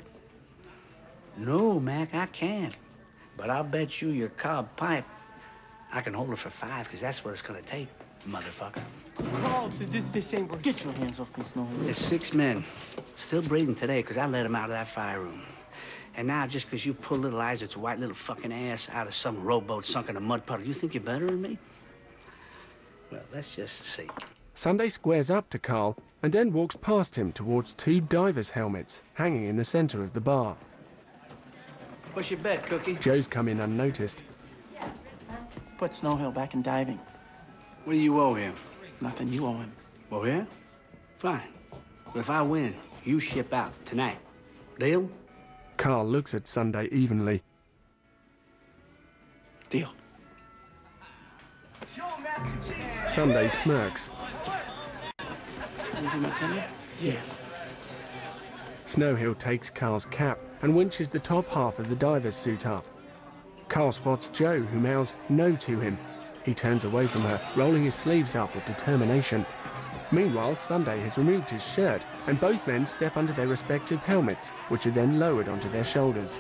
Speaker 19: No, Mac, I can't. But I'll bet you your cob pipe, I can hold it for five, because that's what it's gonna take, motherfucker.
Speaker 11: Carl, this, this ain't working. Get your hands off me, Snowhill.
Speaker 19: There's six men still breathing today because I let them out of that fire room. And now, just because you pull little Isaac's white little fucking ass out of some rowboat sunk in a mud puddle, you think you're better than me? Well, let's just see.
Speaker 1: Sunday squares up to Carl and then walks past him towards two divers' helmets hanging in the center of the bar.
Speaker 19: What's your bet, Cookie?
Speaker 1: Joe's come in unnoticed.
Speaker 11: Put Snowhill back in diving.
Speaker 19: What do you owe him?
Speaker 11: Nothing, you owe him.
Speaker 19: Oh, yeah? Fine. But if I win, you ship out tonight. Deal?
Speaker 1: Carl looks at Sunday evenly,
Speaker 11: Deal.
Speaker 1: Sunday smirks.
Speaker 11: Anything I tell you? Yeah.
Speaker 1: Snowhill takes Carl's cap and winches the top half of the diver's suit up. Carl spots Joe, who mouths no to him. He turns away from her, rolling his sleeves up with determination. Meanwhile, Sunday has removed his shirt, and both men step under their respective helmets, which are then lowered onto their shoulders.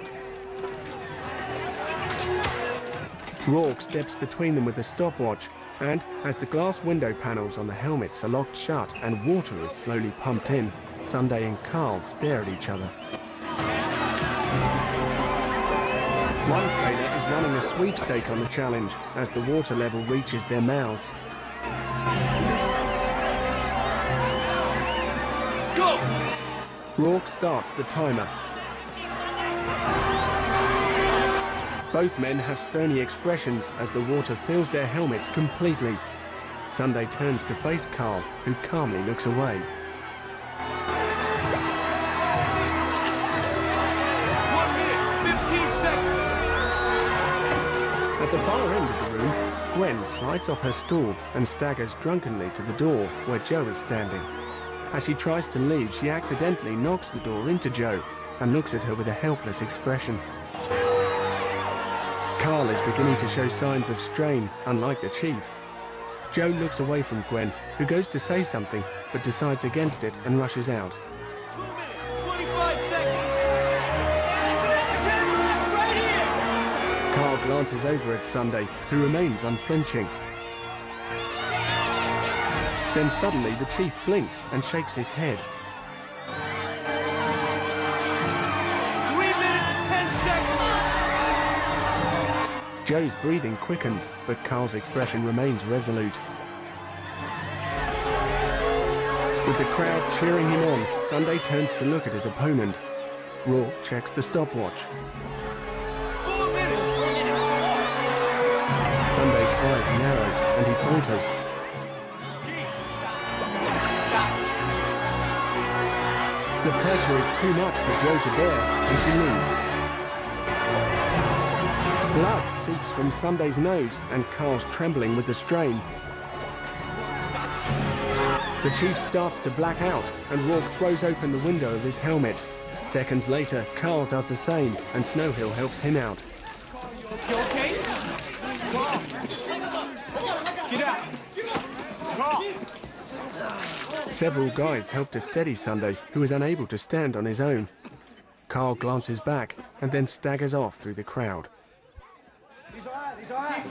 Speaker 1: Rourke steps between them with a stopwatch, and as the glass window panels on the helmets are locked shut and water is slowly pumped in, Sunday and Carl stare at each other. One sailor is running a sweepstake on the challenge as the water level reaches their mouths.
Speaker 12: Go!
Speaker 1: Rourke starts the timer. Both men have stony expressions as the water fills their helmets completely. Sunday turns to face Carl, who calmly looks away.
Speaker 12: One minute, fifteen seconds.
Speaker 1: At the far end of the room, Gwen slides off her stool and staggers drunkenly to the door where Joe is standing. As she tries to leave, she accidentally knocks the door into Joe and looks at her with a helpless expression. Carl is beginning to show signs of strain, unlike the chief. Joe looks away from Gwen, who goes to say something, but decides against it and rushes out.
Speaker 12: Two minutes, twenty-five seconds. Yeah, it's another ten minutes right here.
Speaker 1: Carl glances over at Sunday, who remains unflinching. Then suddenly the chief blinks and shakes his head.
Speaker 12: Three minutes, ten seconds.
Speaker 1: Joe's breathing quickens, but Carl's expression remains resolute. With the crowd cheering him on, Sunday turns to look at his opponent. Rourke checks the stopwatch.
Speaker 12: Four minutes.
Speaker 1: Sunday's eyes narrow, and he falters. The pressure is too much for Joe to bear, and she leaves. Blood seeps from Sunday's nose, and Carl's trembling with the strain. The chief starts to black out, and Rourke throws open the window of his helmet. Seconds later, Carl does the same, and Snowhill helps him out.
Speaker 12: You okay? Carl. Get out. Carl.
Speaker 1: Several guys help to steady Sunday, who is unable to stand on his own. Carl glances back, and then staggers off through the crowd.
Speaker 12: He's all right, he's all right.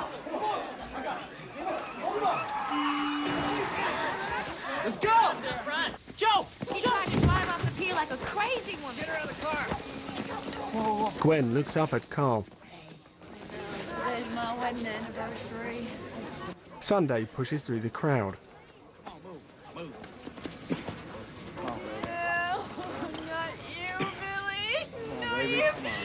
Speaker 12: Let's go! Joe!
Speaker 6: She tried to drive off the pier like a crazy woman.
Speaker 12: Get her out of the car.
Speaker 6: Whoa, whoa.
Speaker 1: Gwen looks up at Carl.
Speaker 20: Today's my wedding anniversary.
Speaker 1: Sunday pushes through the crowd.
Speaker 20: No, not you, Billy. No, you.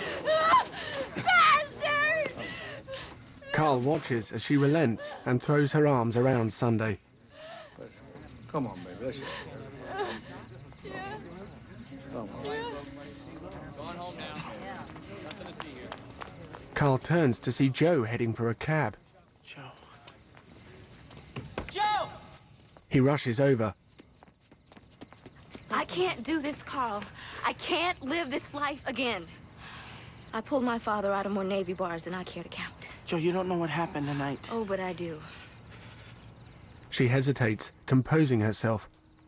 Speaker 20: Bastard!
Speaker 1: Carl watches as she relents and throws her arms around Sunday.
Speaker 19: Come on, baby. Let's just...
Speaker 20: Yeah.
Speaker 19: Come on.
Speaker 9: Going home now. Nothing to see here.
Speaker 1: Carl turns to see Joe heading for a cab.
Speaker 11: Joe.
Speaker 9: Joe!
Speaker 1: He rushes over.
Speaker 6: I can't do this, Carl. I can't live this life again. I pulled my father out of more Navy bars than I care to count.
Speaker 11: Joe, you don't know what happened tonight.
Speaker 6: Oh, but I do.
Speaker 1: She hesitates, composing herself.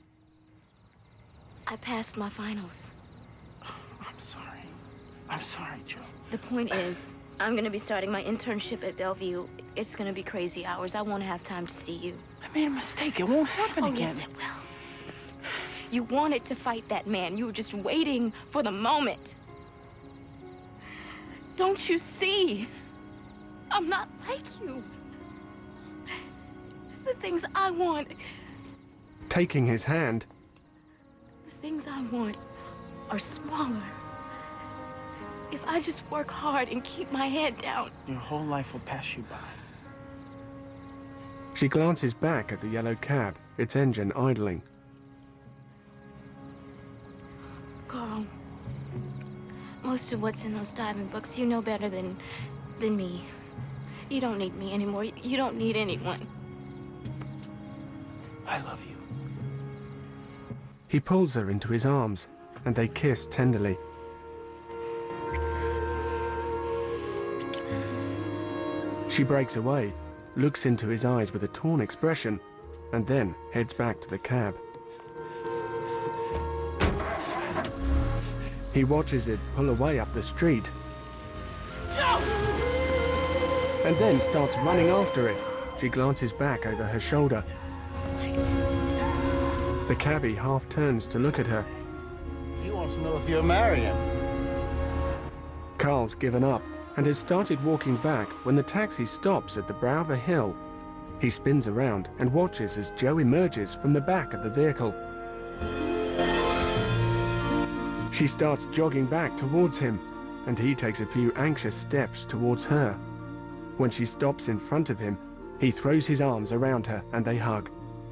Speaker 6: I passed my finals.
Speaker 11: I'm sorry. I'm sorry, Joe.
Speaker 6: The point is, I'm gonna be starting my internship at Bellevue. It's gonna be crazy hours. I won't have time to see you.
Speaker 11: I made a mistake. It won't happen
Speaker 6: oh,
Speaker 11: again.
Speaker 6: Yes, it will. You wanted to fight that man. You were just waiting for the moment. Don't you see? I'm not like you. The things I want,
Speaker 1: Taking his hand,
Speaker 6: the things I want are smaller. If I just work hard and keep my head down.
Speaker 11: Your whole life will pass you by.
Speaker 1: she glances back at the yellow cab, its engine idling.
Speaker 6: Carl, most of what's in those diving books, you know better than, than me. You don't need me anymore. You don't need anyone.
Speaker 11: I love you.
Speaker 1: He pulls her into his arms, and they kiss tenderly. She breaks away, looks into his eyes with a torn expression, and then heads back to the cab. He watches it pull away up the street, and then starts running after it. She glances back over her shoulder. The cabbie half turns to look at her.
Speaker 3: He wants to know if you're marrying.
Speaker 1: Carl's given up and has started walking back when the taxi stops at the brow of a hill. He spins around and watches as Joe emerges from the back of the vehicle. She starts jogging back towards him, and he takes a few anxious steps towards her. When she stops in front of him, he throws his arms around her and they hug.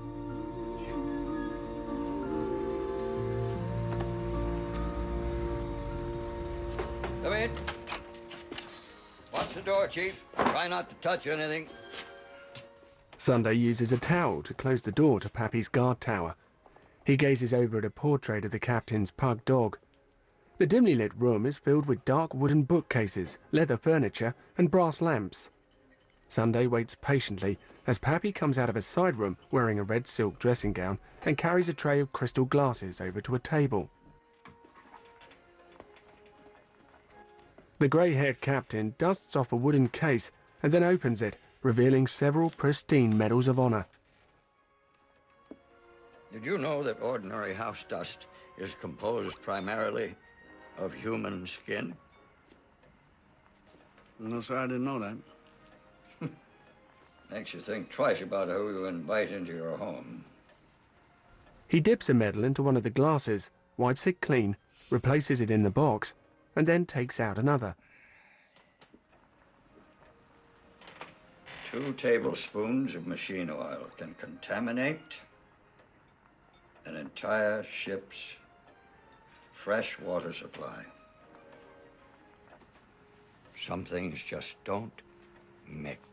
Speaker 21: Come in. Watch the door, Chief. Try not to touch anything.
Speaker 1: Sunday uses a towel to close the door to Pappy's guard tower. He gazes over at a portrait of the captain's pug dog. The dimly lit room is filled with dark wooden bookcases, leather furniture, and brass lamps. Sunday waits patiently as Pappy comes out of a side room wearing a red silk dressing gown and carries a tray of crystal glasses over to a table. The grey-haired captain dusts off a wooden case and then opens it, revealing several pristine medals of honor.
Speaker 21: Did you know that ordinary house dust is composed primarily of human skin?
Speaker 19: No, sir, I didn't know that.
Speaker 21: Makes you think twice about who you invite into your home.
Speaker 1: He dips a medal into one of the glasses, wipes it clean, replaces it in the box, and then takes out another.
Speaker 21: Two tablespoons of machine oil can contaminate an entire ship's fresh water supply. Some things just don't mix.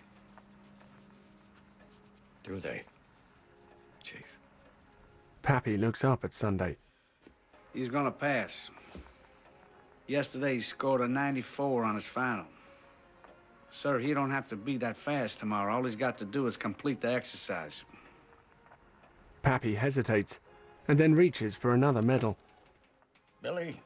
Speaker 21: Do they, Chief?
Speaker 1: Pappy looks up at Sunday.
Speaker 19: He's gonna pass. Yesterday he scored a ninety-four on his final. Sir, he don't have to be that fast tomorrow. All he's got to do is complete the exercise.
Speaker 1: Pappy hesitates, and then reaches for another medal.
Speaker 21: Billy?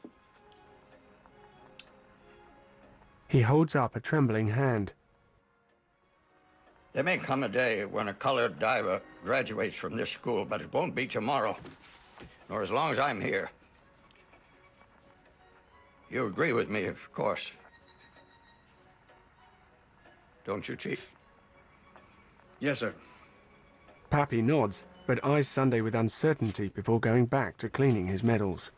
Speaker 1: He holds up a trembling hand.
Speaker 21: There may come a day when a colored diver graduates from this school, but it won't be tomorrow, nor as long as I'm here. You agree with me, of course. Don't you, Chief?
Speaker 19: Yes, sir.
Speaker 1: Pappy nods, but eyes Sunday with uncertainty before going back to cleaning his medals.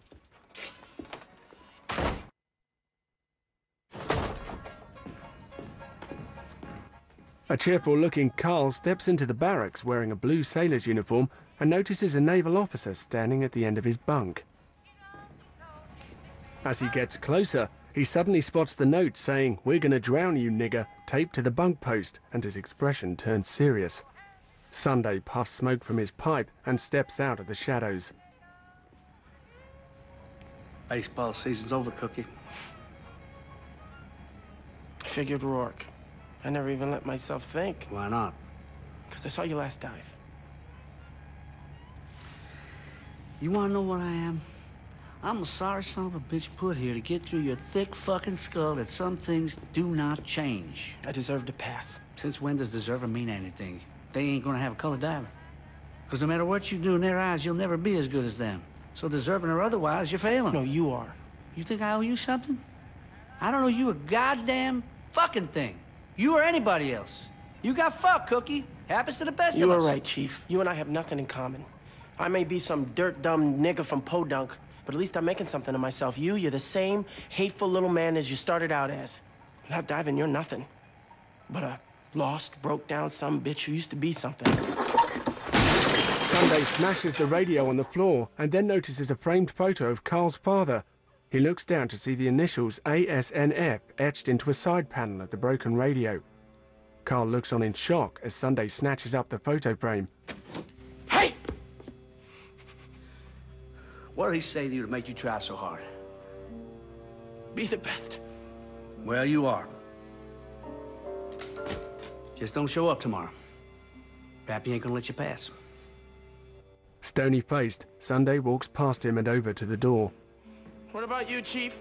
Speaker 1: A cheerful-looking Carl steps into the barracks wearing a blue sailor's uniform and notices a naval officer standing at the end of his bunk. As he gets closer, he suddenly spots the note saying, "We're gonna drown you, nigger," taped to the bunk post, and his expression turns serious. Sunday puffs smoke from his pipe and steps out of the shadows.
Speaker 19: Baseball season's over, Cookie.
Speaker 11: Figured Rourke. I never even let myself think.
Speaker 19: Why not?
Speaker 11: Because I saw you last dive.
Speaker 19: You want to know what I am? I'm a sorry son of a bitch put here to get through your thick fucking skull that some things do not change.
Speaker 11: I deserve to pass.
Speaker 19: Since when does deserving mean anything? They ain't gonna have a colored diver. Because no matter what you do in their eyes, you'll never be as good as them. So deserving or otherwise, you're failing.
Speaker 11: No, you are.
Speaker 19: You think I owe you something? I don't owe you a goddamn fucking thing. You or anybody else. You got fucked, Cookie. Happens to the best
Speaker 11: You
Speaker 19: of us.
Speaker 11: are right, Chief. You and I have nothing in common. I may be some dirt-dumb nigger from Podunk, but at least I'm making something of myself. You, you're the same hateful little man as you started out as. Not diving, you're nothing. But a lost, broke-down some bitch who used to be something.
Speaker 1: Sunday smashes the radio on the floor and then notices a framed photo of Carl's father. He looks down to see the initials A S N F etched into a side panel of the broken radio. Carl looks on in shock as Sunday snatches up the photo frame.
Speaker 4: Hey! What did he say to you to make you try so hard? Be the best. Well, you are. Just don't show up tomorrow. Pappy ain't gonna let you pass.
Speaker 1: Stony-faced, Sunday walks past him and over to the door.
Speaker 19: What about you, Chief?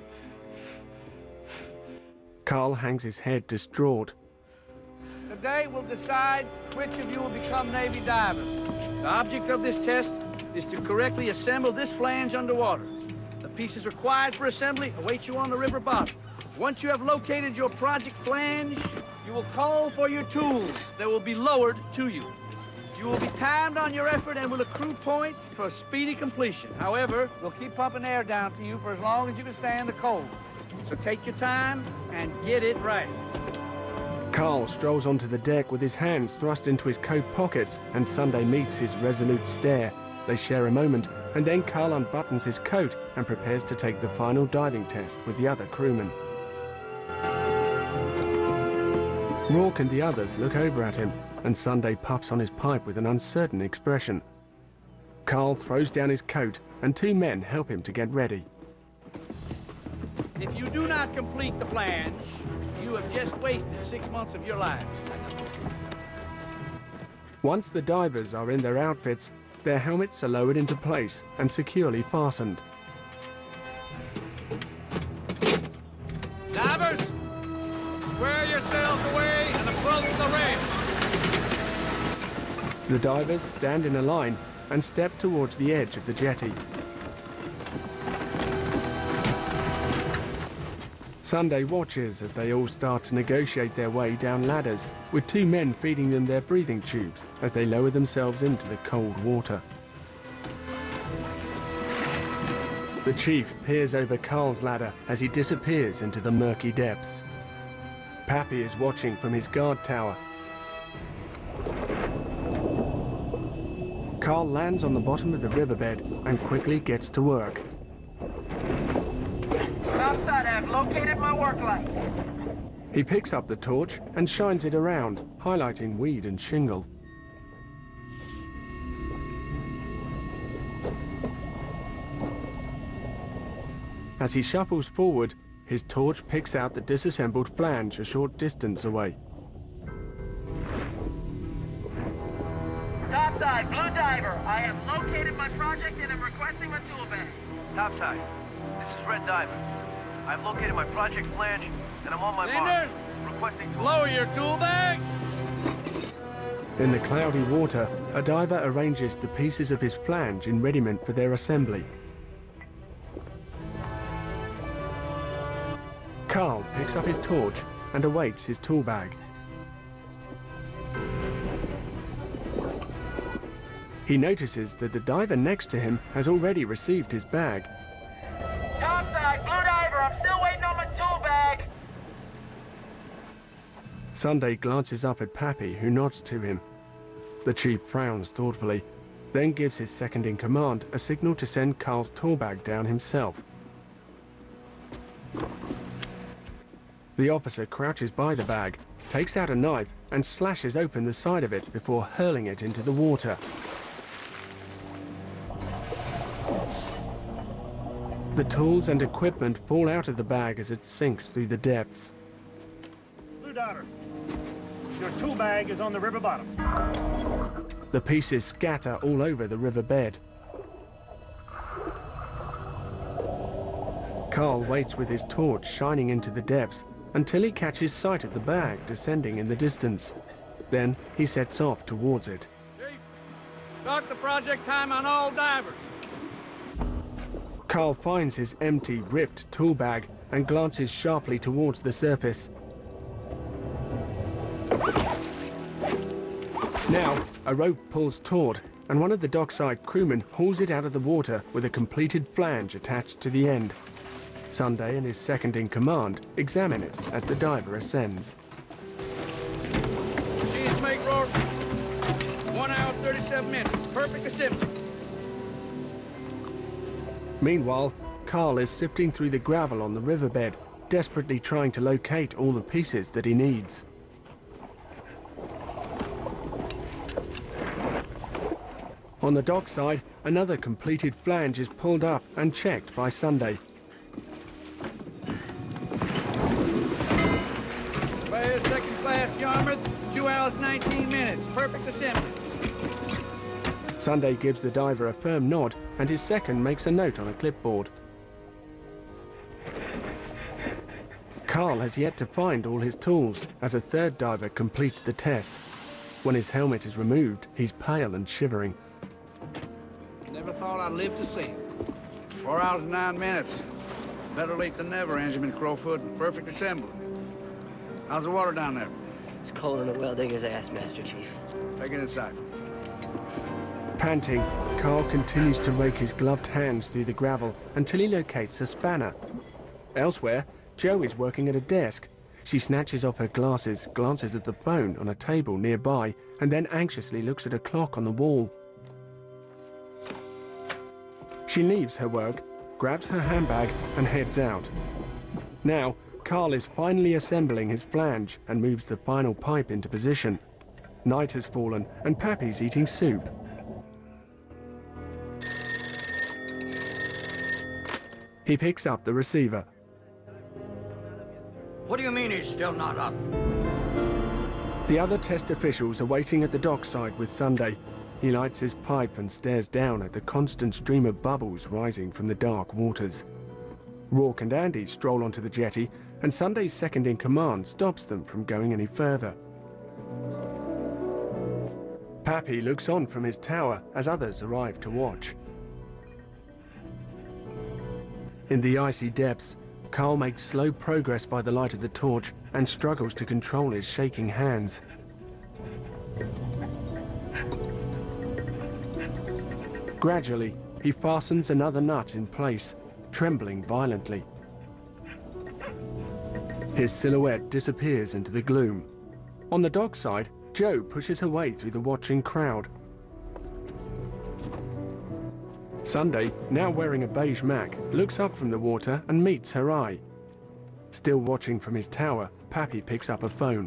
Speaker 1: Carl hangs his head distraught.
Speaker 19: Today we'll decide which of you will become Navy divers. The object of this test is to correctly assemble this flange underwater. The pieces required for assembly await you on the river bottom. Once you have located your project flange, you will call for your tools that will be lowered to you. You will be timed on your effort and will accrue points for speedy completion. However, we'll keep pumping air down to you for as long as you can stand the cold. So take your time and get it right.
Speaker 1: Carl strolls onto the deck with his hands thrust into his coat pockets, and Sunday meets his resolute stare. They share a moment, and then Carl unbuttons his coat and prepares to take the final diving test with the other crewmen. Rourke and the others look over at him, and Sunday puffs on his pipe with an uncertain expression. Carl throws down his coat, and two men help him to get ready.
Speaker 19: If you do not complete the flange, you have just wasted six months of your lives.
Speaker 1: Once the divers are in their outfits, their helmets are lowered into place and securely fastened.
Speaker 19: Divers, square yourselves away and approach the rail.
Speaker 1: The divers stand in a line and step towards the edge of the jetty. Sunday watches as they all start to negotiate their way down ladders, with two men feeding them their breathing tubes as they lower themselves into the cold water. The chief peers over Carl's ladder as he disappears into the murky depths. Pappy is watching from his guard tower. Carl lands on the bottom of the riverbed and quickly gets to work.
Speaker 19: Outside, I've located my work light.
Speaker 1: He picks up the torch and shines it around, highlighting weed and shingle. As he shuffles forward, his torch picks out the disassembled flange a short distance away.
Speaker 2: Topside, Blue Diver. I have located my project and am requesting my tool bag.
Speaker 22: Topside, this is Red Diver. I've located my project flange, and I'm on my mark. Requesting tool.
Speaker 19: Lower your tool bags.
Speaker 1: In the cloudy water, a diver arranges the pieces of his flange in readiness for their assembly. Carl picks up his torch and awaits his tool bag. He notices that the diver next to him has already received his bag.
Speaker 2: Topside, Blue Diver. I'm still waiting on my tool bag.
Speaker 1: Sunday glances up at Pappy, who nods to him. The chief frowns thoughtfully, then gives his second-in-command a signal to send Carl's tool bag down himself. The officer crouches by the bag, takes out a knife, and slashes open the side of it before hurling it into the water. The tools and equipment fall out of the bag as it sinks through the depths.
Speaker 23: Blue Diver, your tool bag is on the river bottom.
Speaker 1: The pieces scatter all over the riverbed. Carl waits with his torch shining into the depths until he catches sight of the bag descending in the distance. Then he sets off towards it.
Speaker 19: Chief, start the project time on all divers.
Speaker 1: Carl finds his empty, ripped tool bag and glances sharply towards the surface. Now, a rope pulls taut, and one of the dockside crewmen hauls it out of the water with a completed flange attached to the end. Sunday and his second-in-command examine it as the diver ascends.
Speaker 19: Machines make roar. One hour, thirty-seven minutes. Perfect assembly.
Speaker 1: Meanwhile, Carl is sifting through the gravel on the riverbed, desperately trying to locate all the pieces that he needs. On the dockside, another completed flange is pulled up and checked by Sunday.
Speaker 19: Fire second class Yarmouth, two hours nineteen minutes. Perfect assembly.
Speaker 1: Sunday gives the diver a firm nod, and his second makes a note on a clipboard. Carl has yet to find all his tools as a third diver completes the test. When his helmet is removed, he's pale and shivering.
Speaker 19: Never thought I'd live to see it. Four hours and nine minutes. Better late than never, Benjamin Crowfoot. Perfect assembly. How's the water down there?
Speaker 5: It's cold in a well digger's ass, Master Chief.
Speaker 19: Take it inside.
Speaker 1: Panting, Carl continues to rake his gloved hands through the gravel until he locates a spanner. Elsewhere, Jo is working at a desk. She snatches off her glasses, glances at the phone on a table nearby, and then anxiously looks at a clock on the wall. She leaves her work, grabs her handbag, and heads out. Now, Carl is finally assembling his flange and moves the final pipe into position. Night has fallen, and Pappy's eating soup. He picks up the receiver.
Speaker 21: What do you mean he's still not up?
Speaker 1: The other test officials are waiting at the dockside with Sunday. He lights his pipe and stares down at the constant stream of bubbles rising from the dark waters. Rourke and Andy stroll onto the jetty, and Sunday's second-in-command stops them from going any further. Pappy looks on from his tower as others arrive to watch. In the icy depths, Carl makes slow progress by the light of the torch and struggles to control his shaking hands. Gradually, he fastens another nut in place, trembling violently. His silhouette disappears into the gloom. On the dockside, Jo pushes her way through the watching crowd. Sunday, now wearing a beige mac, looks up from the water and meets her eye. Still watching from his tower, Pappy picks up a phone.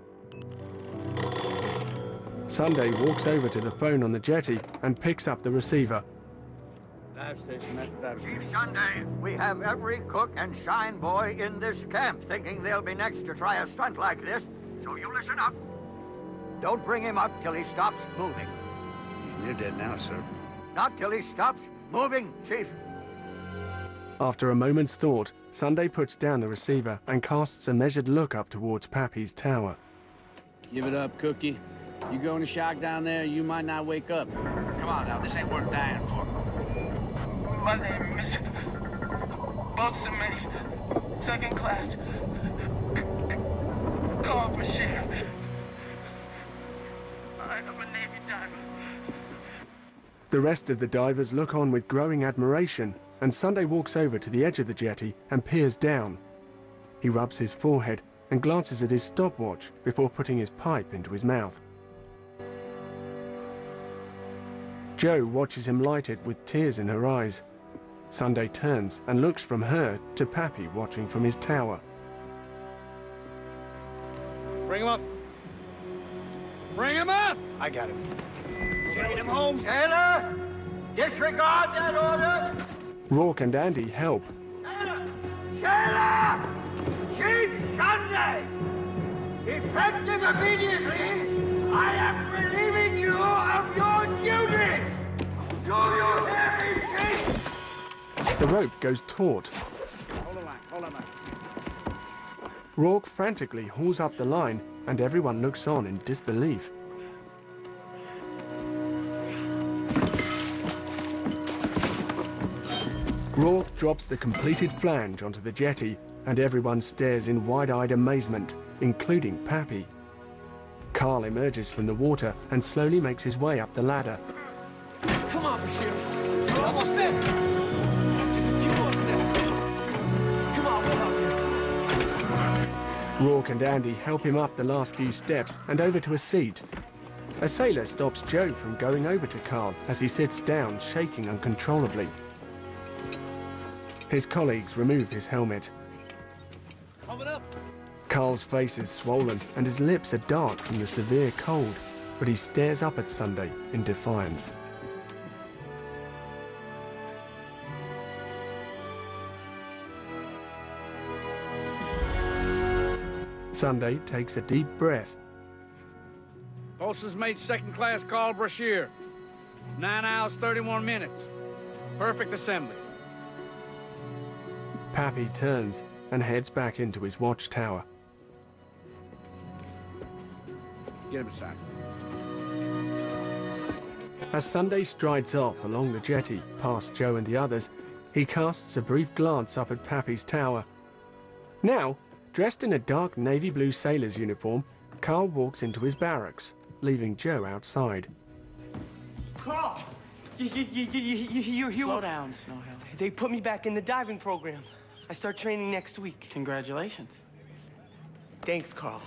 Speaker 1: Sunday walks over to the phone on the jetty and picks up the receiver.
Speaker 19: Dive station, that's dive station.
Speaker 21: Chief Sunday, we have every cook and shine boy in this camp thinking they'll be next to try a stunt like this, so you listen up. Don't bring him up till he stops moving.
Speaker 19: He's near dead now, sir.
Speaker 21: Not till he stops moving, Chief.
Speaker 1: After a moment's thought, Sunday puts down the receiver and casts a measured look up towards Pappy's tower.
Speaker 19: Give it up, Cookie. You go into shock down there, you might not wake up.
Speaker 12: Come on now, this ain't worth dying for. My name is Boatswain Mate, second class. Carl Bashir. I am a Navy diver.
Speaker 1: The rest of the divers look on with growing admiration, and Sunday walks over to the edge of the jetty and peers down. He rubs his forehead and glances at his stopwatch before putting his pipe into his mouth. Jo watches him light it with tears in her eyes. Sunday turns and looks from her to Pappy watching from his tower.
Speaker 19: Bring him up. Bring him up!
Speaker 21: I got him.
Speaker 19: Get him home.
Speaker 21: Sailor! Disregard that order!
Speaker 1: Rourke and Andy help.
Speaker 21: Sailor! Sailor! Chief Sunday! Effective immediately, I am relieving you of your duties! Do you hear me, Chief?
Speaker 1: The rope goes taut.
Speaker 19: Hold the line, hold the line.
Speaker 1: Rourke frantically hauls up the line, and everyone looks on in disbelief. Rourke drops the completed flange onto the jetty, and everyone stares in wide-eyed amazement, including Pappy. Carl emerges from the water and slowly makes his way up the ladder.
Speaker 12: Come on, Bashir. We're almost there. A few more steps. Come on, we'll help you.
Speaker 1: Rourke and Andy help him up the last few steps and over to a seat. A sailor stops Jo from going over to Carl as he sits down, shaking uncontrollably. His colleagues remove his helmet.
Speaker 12: Coming up.
Speaker 1: Carl's face is swollen and his lips are dark from the severe cold, but he stares up at Sunday in defiance. Sunday takes a deep breath.
Speaker 19: Bosun's mate second class Carl Brashear. Nine hours, thirty-one minutes. Perfect assembly.
Speaker 1: Pappy turns and heads back into his watchtower.
Speaker 19: Get him inside.
Speaker 1: As Sunday strides off along the jetty, past Joe and the others, he casts a brief glance up at Pappy's tower. Now, dressed in a dark navy blue sailor's uniform, Carl walks into his barracks, leaving Joe outside.
Speaker 17: Carl! You, you, you, you, you, you, you,
Speaker 11: Slow down, Snowhill.
Speaker 17: They put me back in the diving program. I start training next week.
Speaker 11: Congratulations.
Speaker 17: Thanks, Carl.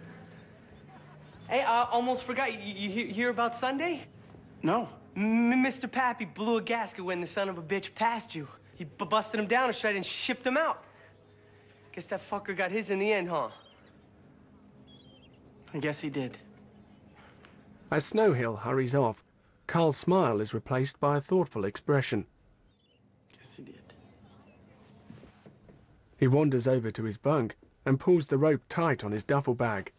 Speaker 17: Hey, I almost forgot. You, you, you hear about Sunday?
Speaker 11: No.
Speaker 17: M Mister Pappy blew a gasket when the son of a bitch passed you. He b busted him down and shot and shipped him out. Guess that fucker got his in the end, huh?
Speaker 11: I guess he did.
Speaker 1: As Snowhill hurries off, Carl's smile is replaced by a thoughtful expression.
Speaker 11: Guess he did.
Speaker 1: He wanders over to his bunk and pulls the rope tight on his duffel bag.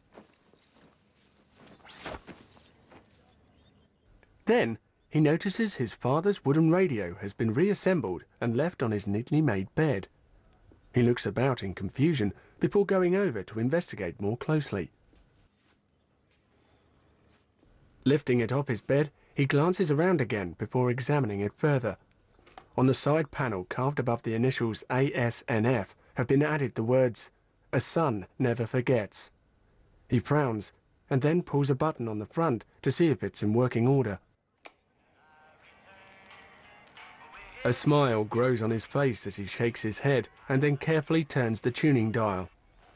Speaker 1: Then, he notices his father's wooden radio has been reassembled and left on his neatly made bed. He looks about in confusion before going over to investigate more closely. Lifting it off his bed, he glances around again before examining it further. On the side panel carved above the initials A S N F have been added the words, "A son never forgets." He frowns and then pulls a button on the front to see if it's in working order. A smile grows on his face as he shakes his head and then carefully turns the tuning dial.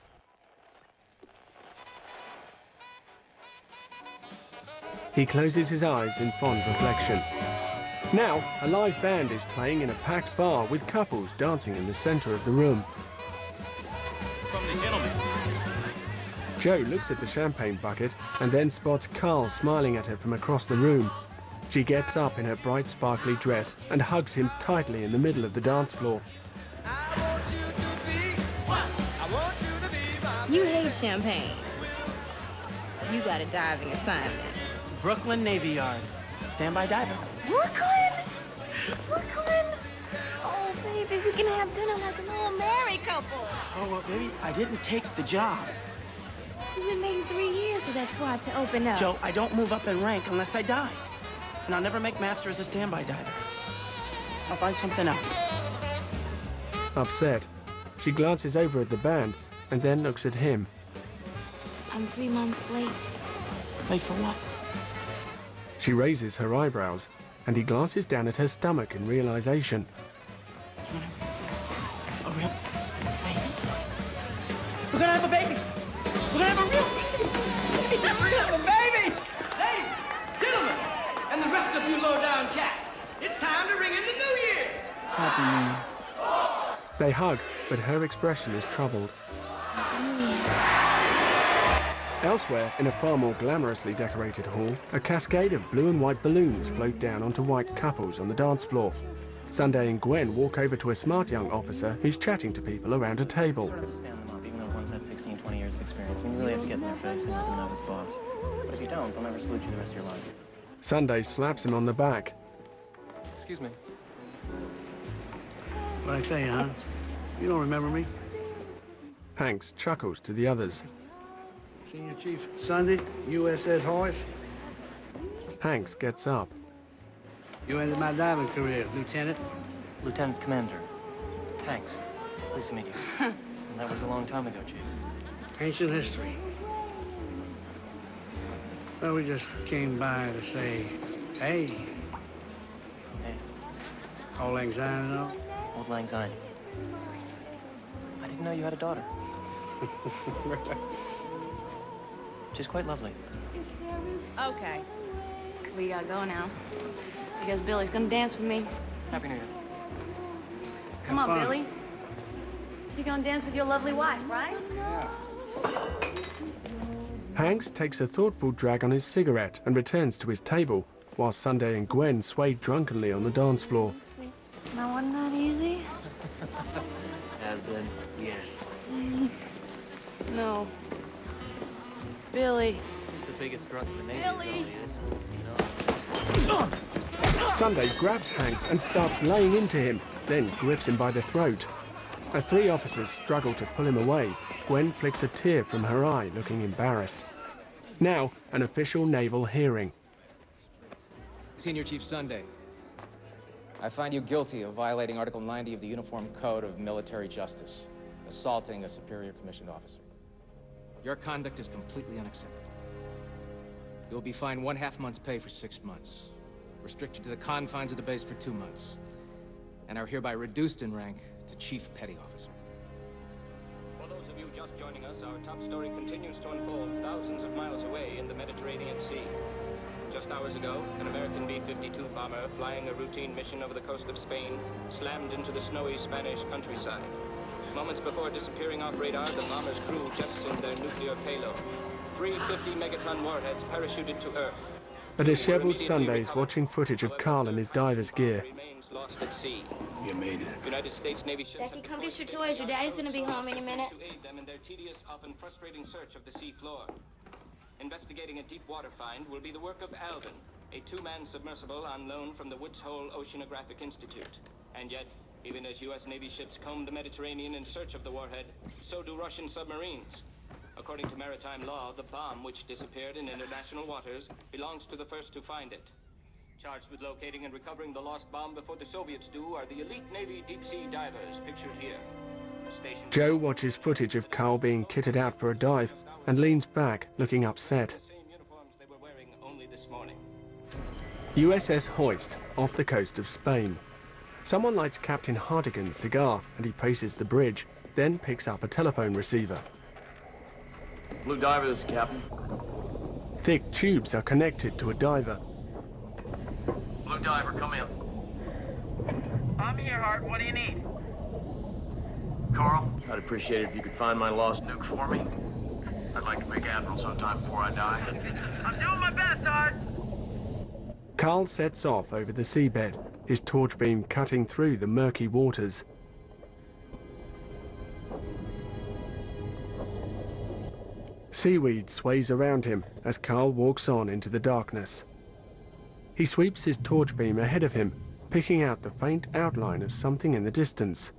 Speaker 1: He closes his eyes in fond reflection. Now, a live band is playing in a packed bar with couples dancing in the center of the room.
Speaker 9: From the gentleman.
Speaker 1: Joe looks at the champagne bucket and then spots Carl smiling at her from across the room. She gets up in her bright, sparkly dress and hugs him tightly in the middle of the dance floor.
Speaker 6: You hate champagne. You got a diving assignment.
Speaker 11: Brooklyn Navy Yard. Standby diver.
Speaker 6: Brooklyn? Brooklyn? Oh, baby, we can have dinner like a little married couple.
Speaker 11: Oh, well, baby, I didn't take the job.
Speaker 6: You've been waiting three years for that slot to open up.
Speaker 11: Joe, I don't move up in rank unless I dive. And I'll never make master as a standby diver. I'll find something else.
Speaker 1: Upset, she glances over at the band and then looks at him.
Speaker 6: I'm three months late.
Speaker 11: Late for what?
Speaker 1: She raises her eyebrows and he glances down at her stomach in realization.
Speaker 11: A real baby? We're gonna have a baby! We're gonna have a real baby!
Speaker 17: We're gonna have a baby! Ladies, gentlemen, and the rest of you low-down cats, it's time to ring in the new year!
Speaker 11: Happy New Year.
Speaker 1: They hug, but her expression is troubled. Elsewhere, in a far more glamorously decorated hall, a cascade of blue and white balloons float down onto white couples on the dance floor. Sunday and Gwen walk over to a smart young officer who's chatting to people around a table.
Speaker 8: Sort of to stand them up, even though one's had sixteen, twenty years of experience. I mean, you really have to get in their face and let them know as boss. But if you don't, they'll never salute you the rest of your life.
Speaker 1: Sunday slaps him on the back.
Speaker 8: Excuse me.
Speaker 19: What'd I tell you, huh? You don't remember me?
Speaker 1: Hanks chuckles to the others.
Speaker 19: Senior Chief Sunday, U S S Hoist.
Speaker 1: Hanks gets up.
Speaker 19: You ended my diving career, Lieutenant.
Speaker 8: Lieutenant Commander. Hanks. Pleased to meet you. And that was a long time ago, Chief.
Speaker 19: Ancient history. Well, we just came by to say, hey.
Speaker 8: Hey.
Speaker 19: Old Lang Syne and all?
Speaker 8: Old Lang Syne. I didn't know you had a daughter. She's quite lovely.
Speaker 6: Okay. We gotta go now. Because Billy's gonna dance with me.
Speaker 8: Happy New Year.
Speaker 6: Come
Speaker 19: Have
Speaker 6: on,
Speaker 19: fun.
Speaker 6: Billy. You're gonna dance with your lovely wife, right?
Speaker 1: Hanks takes a thoughtful drag on his cigarette and returns to his table, while Sunday and Gwen sway drunkenly on the dance floor.
Speaker 6: Now, wasn't that easy?
Speaker 8: Has been. Yes.
Speaker 7: No. Billy.
Speaker 9: He's the biggest grunt in the Navy.
Speaker 7: Billy!
Speaker 9: Is all he is. You know?
Speaker 1: Sunday grabs Hanks and starts laying into him, then grips him by the throat. As three officers struggle to pull him away, Gwen flicks a tear from her eye, looking embarrassed. Now, an official naval hearing.
Speaker 13: Senior Chief Sunday, I find you guilty of violating Article ninety of the Uniform Code of Military Justice, assaulting a superior commissioned officer. Your conduct is completely unacceptable. You'll be fined one half month's pay for six months, restricted to the confines of the base for two months, and are hereby reduced in rank to Chief Petty Officer.
Speaker 14: For those of you just joining us, our top story continues to unfold thousands of miles away in the Mediterranean Sea. Just hours ago, an American B fifty-two bomber flying a routine mission over the coast of Spain slammed into the snowy Spanish countryside. Moments before disappearing off radar, the bomber's crew jettisoned their nuclear payload. Three fifty megaton warheads parachuted to Earth.
Speaker 1: A disheveled Sunday's watching footage of Carl in his diver's gear.
Speaker 14: Lost at sea.
Speaker 18: You made it.
Speaker 14: United States Navy ships.
Speaker 6: Becky, come get your toys. Your daddy's gonna be home any minute.
Speaker 14: To aid them in their tedious, often frustrating search of the sea floor. Investigating a deep water find will be the work of Alvin, a two-man submersible on loan from the Woods Hole Oceanographic Institute. And yet, even as U S Navy ships comb the Mediterranean in search of the warhead, so do Russian submarines. According to maritime law, the bomb, which disappeared in international waters, belongs to the first to find it. Charged with locating and recovering the lost bomb before the Soviets do are the elite Navy deep-sea divers, pictured here. Station
Speaker 1: Joe watches footage of Carl being kitted out for a dive and leans back, looking upset.
Speaker 14: they were wearing only this morning.
Speaker 1: U S S Hoist, off the coast of Spain. Someone lights Captain Hartigan's cigar and he paces the bridge, then picks up a telephone receiver.
Speaker 16: Blue Diver, this is Captain.
Speaker 1: Thick tubes are connected to a diver.
Speaker 16: Blue Diver, come in.
Speaker 2: I'm here, Hart. What do you need?
Speaker 16: Carl, I'd appreciate it if you could find my lost nuke for me. I'd like to make Admiral sometime before I die.
Speaker 2: I'm doing my best, Hart.
Speaker 1: Carl sets off over the seabed, his torch beam cutting through the murky waters. Seaweed sways around him as Carl walks on into the darkness. He sweeps his torch beam ahead of him, picking out the faint outline of something in the distance.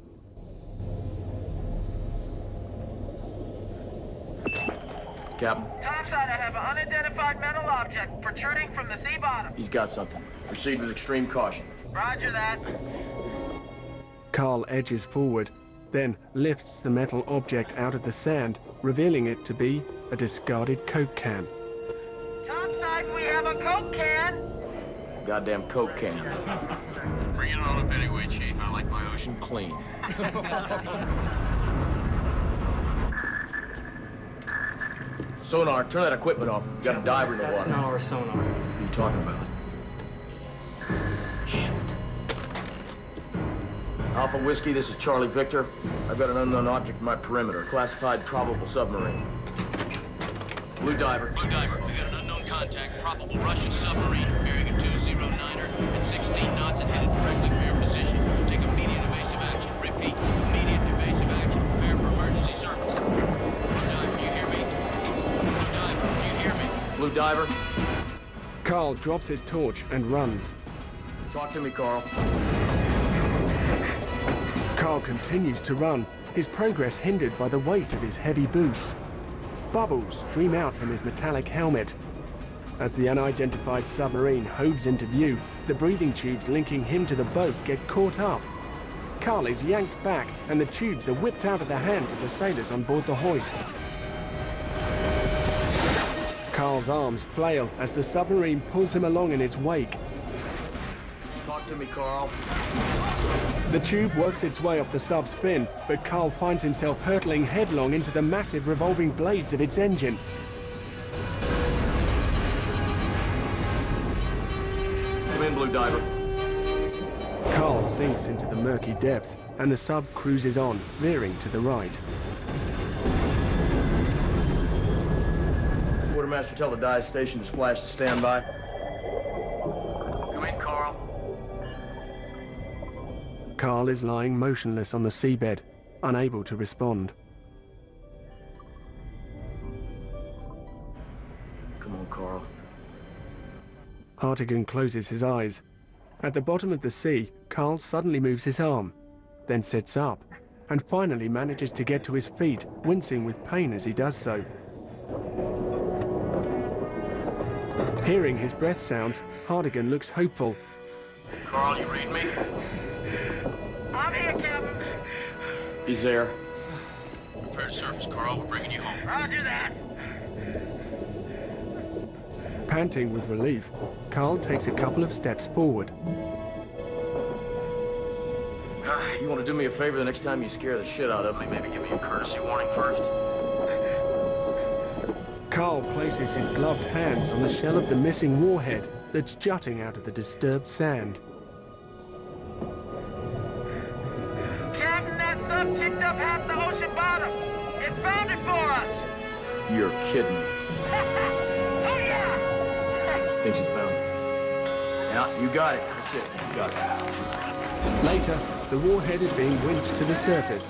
Speaker 16: Captain,
Speaker 2: Topside, I have an unidentified metal object protruding from the sea bottom.
Speaker 16: he's got something. Proceed with extreme caution.
Speaker 2: Roger that.
Speaker 1: Carl edges forward, then lifts the metal object out of the sand, revealing it to be a discarded Coke can.
Speaker 2: Topside, we have a Coke can.
Speaker 16: Goddamn Coke can.
Speaker 24: Bring it on up anyway, Chief. I like my ocean clean.
Speaker 16: Sonar, turn that equipment off. You got a diver in the
Speaker 13: That's
Speaker 16: water.
Speaker 13: not our sonar.
Speaker 16: What are you talking about? Shit. Alpha Whiskey, this is Charlie Victor. I've got an unknown object in my perimeter. Classified probable submarine. Blue Diver.
Speaker 24: Blue Diver, we got an unknown contact, probable Russian submarine, bearing a two oh niner at sixteen knots and headed directly for your position. Take immediate evasive action. Repeat, immediate evasive action. Prepare for emergency service. Blue Diver, you hear me? Blue Diver, you hear me?
Speaker 16: Blue Diver.
Speaker 1: Carl drops his torch and runs.
Speaker 16: Talk to me, Carl.
Speaker 1: Carl continues to run, his progress hindered by the weight of his heavy boots. Bubbles stream out from his metallic helmet. As the unidentified submarine hoves into view, the breathing tubes linking him to the boat get caught up. Carl is yanked back, and the tubes are whipped out of the hands of the sailors on board the hoist. Carl's arms flail as the submarine pulls him along in its wake.
Speaker 16: Talk to me, Carl.
Speaker 1: The tube works its way off the sub's fin, but Carl finds himself hurtling headlong into the massive revolving blades of its engine.
Speaker 16: Come in, Blue Diver.
Speaker 1: Carl sinks into the murky depths, and the sub cruises on, veering to the right.
Speaker 16: Quartermaster, tell the dive station to splash to standby. Come in, Carl.
Speaker 1: Carl is lying motionless on the seabed, unable to respond. Hartigan closes his eyes. At the bottom of the sea, Carl suddenly moves his arm, then sits up, and finally manages to get to his feet, wincing with pain as he does so. Hearing his breath sounds, Hartigan looks hopeful.
Speaker 16: Carl, you read me?
Speaker 2: I'm here, Captain.
Speaker 16: He's there.
Speaker 24: Prepare to surface, Carl. We're bringing you home.
Speaker 2: Roger that.
Speaker 1: Panting with relief, Carl takes a couple of steps forward.
Speaker 16: You want to do me a favor the next time you scare the shit out of me? Maybe give me a courtesy warning first?
Speaker 1: Carl places his gloved hands on the shell of the missing warhead that's jutting out of the disturbed sand.
Speaker 2: Captain, that sub kicked up half the ocean bottom. It found it for us.
Speaker 16: You're kidding.
Speaker 2: Oh, yeah.
Speaker 16: Thinks he found it. Yeah, you got it. That's it. You got it.
Speaker 1: Later, the warhead is being winched to the surface.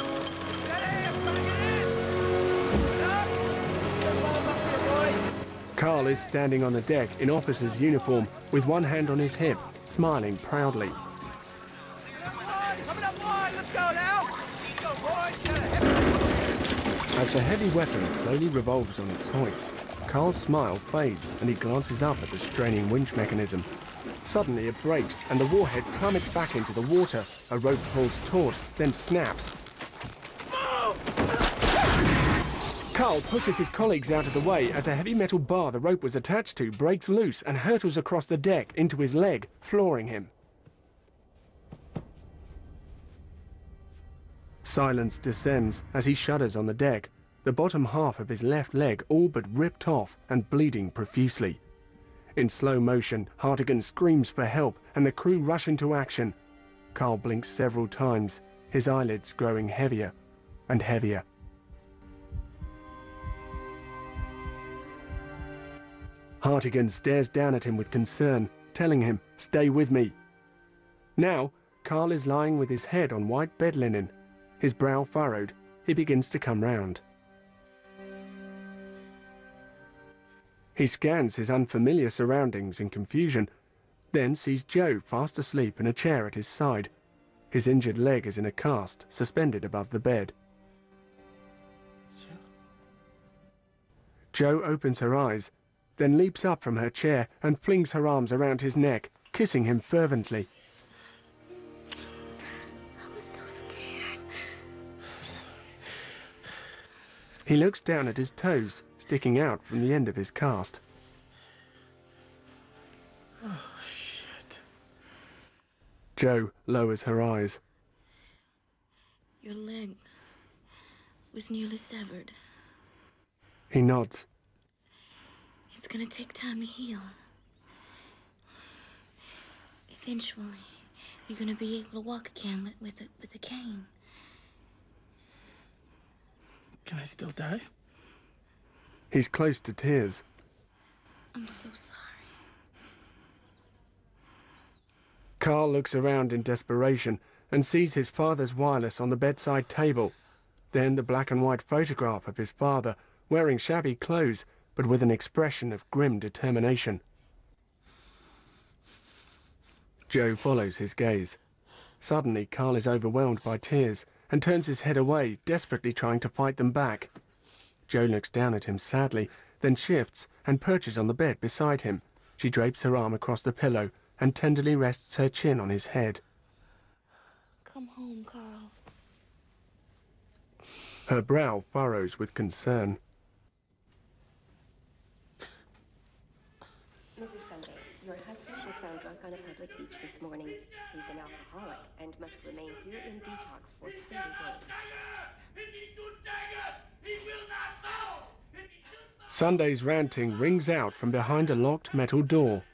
Speaker 1: Carl is standing on the deck in officer's uniform with one hand on his hip, smiling proudly. As the heavy weapon slowly revolves on its hoist, Carl's smile fades and he glances up at the straining winch mechanism. Suddenly it breaks and the warhead plummets back into the water. A rope pulls taut, then snaps. Carl pushes his colleagues out of the way as a heavy metal bar the rope was attached to breaks loose and hurtles across the deck into his leg, flooring him. Silence descends as he shudders on the deck, the bottom half of his left leg all but ripped off and bleeding profusely. In slow motion, Hartigan screams for help and the crew rush into action. Carl blinks several times, his eyelids growing heavier and heavier. Hartigan stares down at him with concern, telling him, "Stay with me." Now, Carl is lying with his head on white bed linen. His brow furrowed, he begins to come round. He scans his unfamiliar surroundings in confusion, then sees Joe fast asleep in a chair at his side. His injured leg is in a cast, suspended above the bed. Joe opens her eyes, then leaps up from her chair and flings her arms around his neck, kissing him fervently.
Speaker 6: I was so scared.
Speaker 1: He looks down at his toes, sticking out from the end of his cast.
Speaker 11: Oh, shit.
Speaker 1: Joe lowers her eyes.
Speaker 6: Your leg was nearly severed.
Speaker 1: He nods.
Speaker 6: It's gonna take time to heal. Eventually, you're gonna be able to walk again with, with, a, with a cane.
Speaker 11: Can I still dive?
Speaker 1: He's close to tears.
Speaker 6: I'm so sorry.
Speaker 1: Carl looks around in desperation and sees his father's wireless on the bedside table. Then the black and white photograph of his father, wearing shabby clothes, but with an expression of grim determination. Joe follows his gaze. Suddenly, Carl is overwhelmed by tears and turns his head away, desperately trying to fight them back. Joe looks down at him sadly, then shifts and perches on the bed beside him. She drapes her arm across the pillow and tenderly rests her chin on his head.
Speaker 6: Come home, Carl.
Speaker 1: Her brow furrows with concern.
Speaker 3: Missus Sunday, your husband was found drunk on a public beach this morning. He's an alcoholic and must remain here in detox for thirty days.
Speaker 1: Sunday's ranting rings out from behind a locked metal door.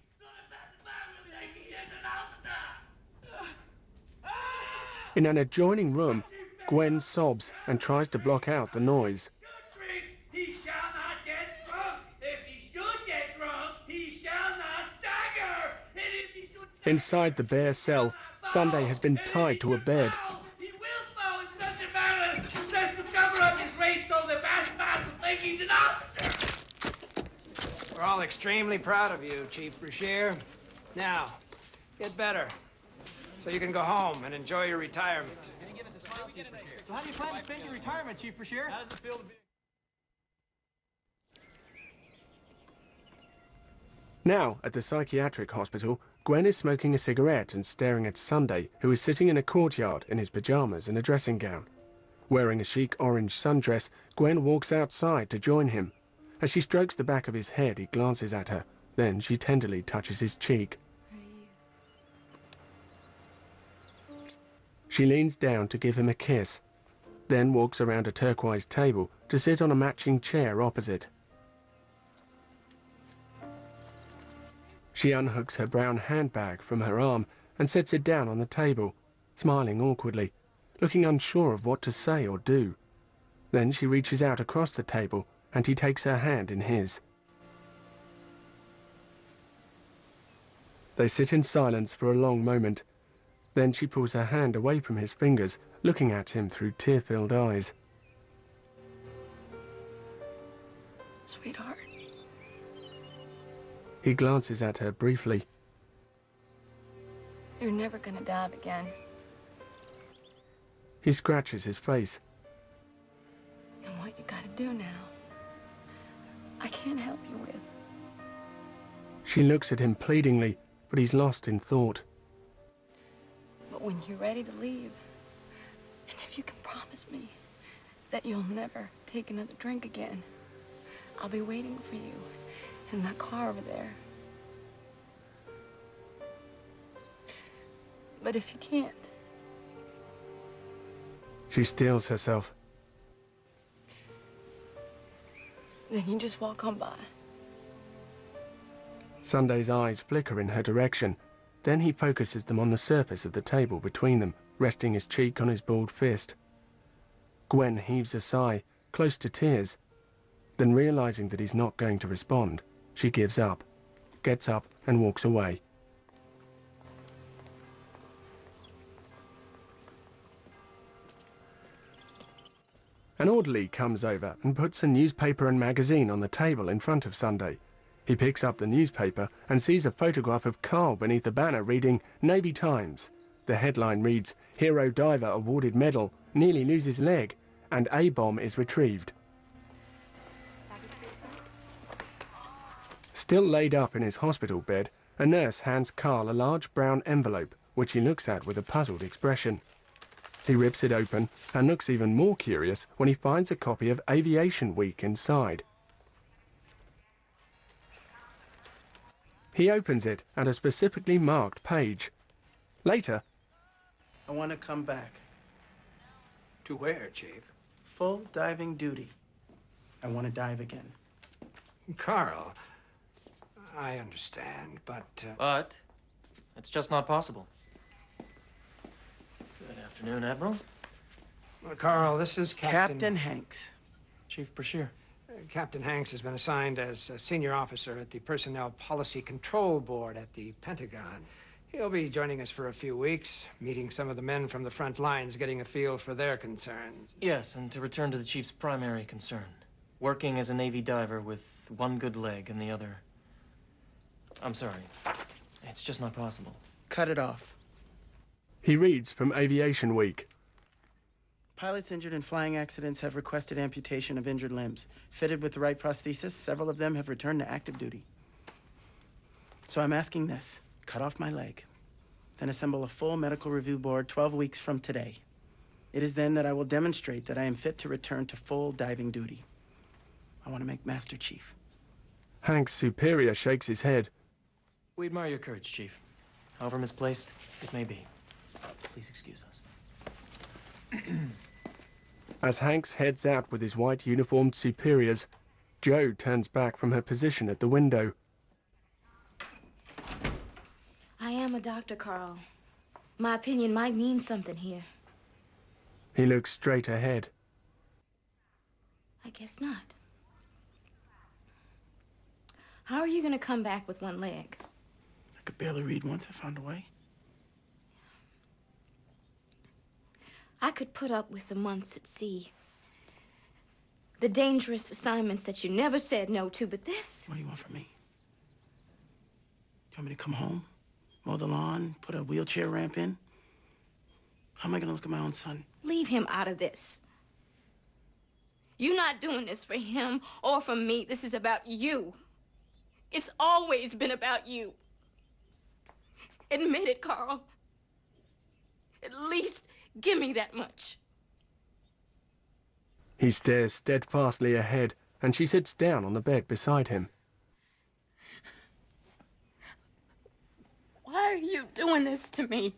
Speaker 1: In an adjoining room, Gwen sobs and tries to block out the noise.
Speaker 12: He shall not get drunk. If he should get drunk, he shall not stagger. And if he should...
Speaker 1: Inside the bare cell, Sunday has been tied to a bed.
Speaker 12: He will fall in such a manner just to cover up his race so the bastard will think he's an officer.
Speaker 4: We're all extremely proud of you, Chief Brashear. Now, get better, so you can go home and enjoy your retirement.
Speaker 9: So how do you plan to spend your retirement, Chief Brashear? How does it feel to be...
Speaker 1: Now, at the psychiatric hospital, Gwen is smoking a cigarette and staring at Sunday, who is sitting in a courtyard in his pajamas and a dressing gown. Wearing a chic orange sundress, Gwen walks outside to join him. As she strokes the back of his head, he glances at her. Then she tenderly touches his cheek. She leans down to give him a kiss, then walks around a turquoise table to sit on a matching chair opposite. She unhooks her brown handbag from her arm and sets it down on the table, smiling awkwardly, looking unsure of what to say or do. Then she reaches out across the table and he takes her hand in his. They sit in silence for a long moment. Then she pulls her hand away from his fingers, looking at him through tear-filled eyes.
Speaker 7: Sweetheart.
Speaker 1: He glances at her briefly.
Speaker 7: You're never gonna dive again.
Speaker 1: He scratches his face.
Speaker 7: And what you gotta do now, I can't help you with.
Speaker 1: She looks at him pleadingly, but he's lost in thought.
Speaker 7: But when you're ready to leave, and if you can promise me that you'll never take another drink again, I'll be waiting for you in that car over there. But if you can't...
Speaker 1: She steels herself.
Speaker 7: Then you just walk on by.
Speaker 1: Sunday's eyes flicker in her direction. Then he focuses them on the surface of the table between them, resting his cheek on his balled fist. Gwen heaves a sigh, close to tears. Then, realizing that he's not going to respond, she gives up, gets up and walks away. An orderly comes over and puts a newspaper and magazine on the table in front of Sunday. He picks up the newspaper and sees a photograph of Carl beneath a banner reading Navy Times. The headline reads, "Hero diver awarded medal, nearly loses leg, and A-bomb is retrieved." Still laid up in his hospital bed, a nurse hands Carl a large brown envelope, which he looks at with a puzzled expression. He rips it open and looks even more curious when he finds a copy of Aviation Week inside. He opens it at a specifically marked page. Later,
Speaker 11: I want to come back.
Speaker 4: To where, Chief?
Speaker 11: Full diving duty. I want to dive again.
Speaker 4: Carl, I understand, but... Uh...
Speaker 10: But it's just not possible. Good afternoon, Admiral.
Speaker 4: Well, Carl, this is Captain...
Speaker 11: Captain Hanks.
Speaker 10: Chief Brashear.
Speaker 4: Uh, Captain Hanks has been assigned as a senior officer at the Personnel Policy Control Board at the Pentagon. He'll be joining us for a few weeks, meeting some of the men from the front lines, getting a feel for their concerns.
Speaker 10: Yes, and to return to the Chief's primary concern. Working as a Navy diver with one good leg and the other... I'm sorry. It's just not possible.
Speaker 11: Cut it off.
Speaker 1: He reads from Aviation Week.
Speaker 11: Pilots injured in flying accidents have requested amputation of injured limbs. Fitted with the right prosthesis, several of them have returned to active duty. So I'm asking this. Cut off my leg. Then assemble a full medical review board twelve weeks from today. It is then that I will demonstrate that I am fit to return to full diving duty. I want to make Master Chief.
Speaker 1: Hank's superior shakes his head.
Speaker 10: We admire your courage, Chief. However misplaced it may be. Please excuse us.
Speaker 1: As Hanks heads out with his white uniformed superiors, Jo turns back from her position at the window.
Speaker 6: I am a doctor, Carl. My opinion might mean something here.
Speaker 1: He looks straight ahead.
Speaker 6: I guess not. How are you going to come back with one leg?
Speaker 11: I could barely read once I found a way.
Speaker 6: I could put up with the months at sea. The dangerous assignments that you never said no to, but this...
Speaker 11: What do you want from me? You want me to come home, mow the lawn, put a wheelchair ramp in? How am I gonna look at my own son?
Speaker 6: Leave him out of this. You're not doing this for him or for me. This is about you. It's always been about you. Admit it, Carl. At least give me that much.
Speaker 1: He stares steadfastly ahead, and she sits down on the bed beside him.
Speaker 6: Why are you doing this to me?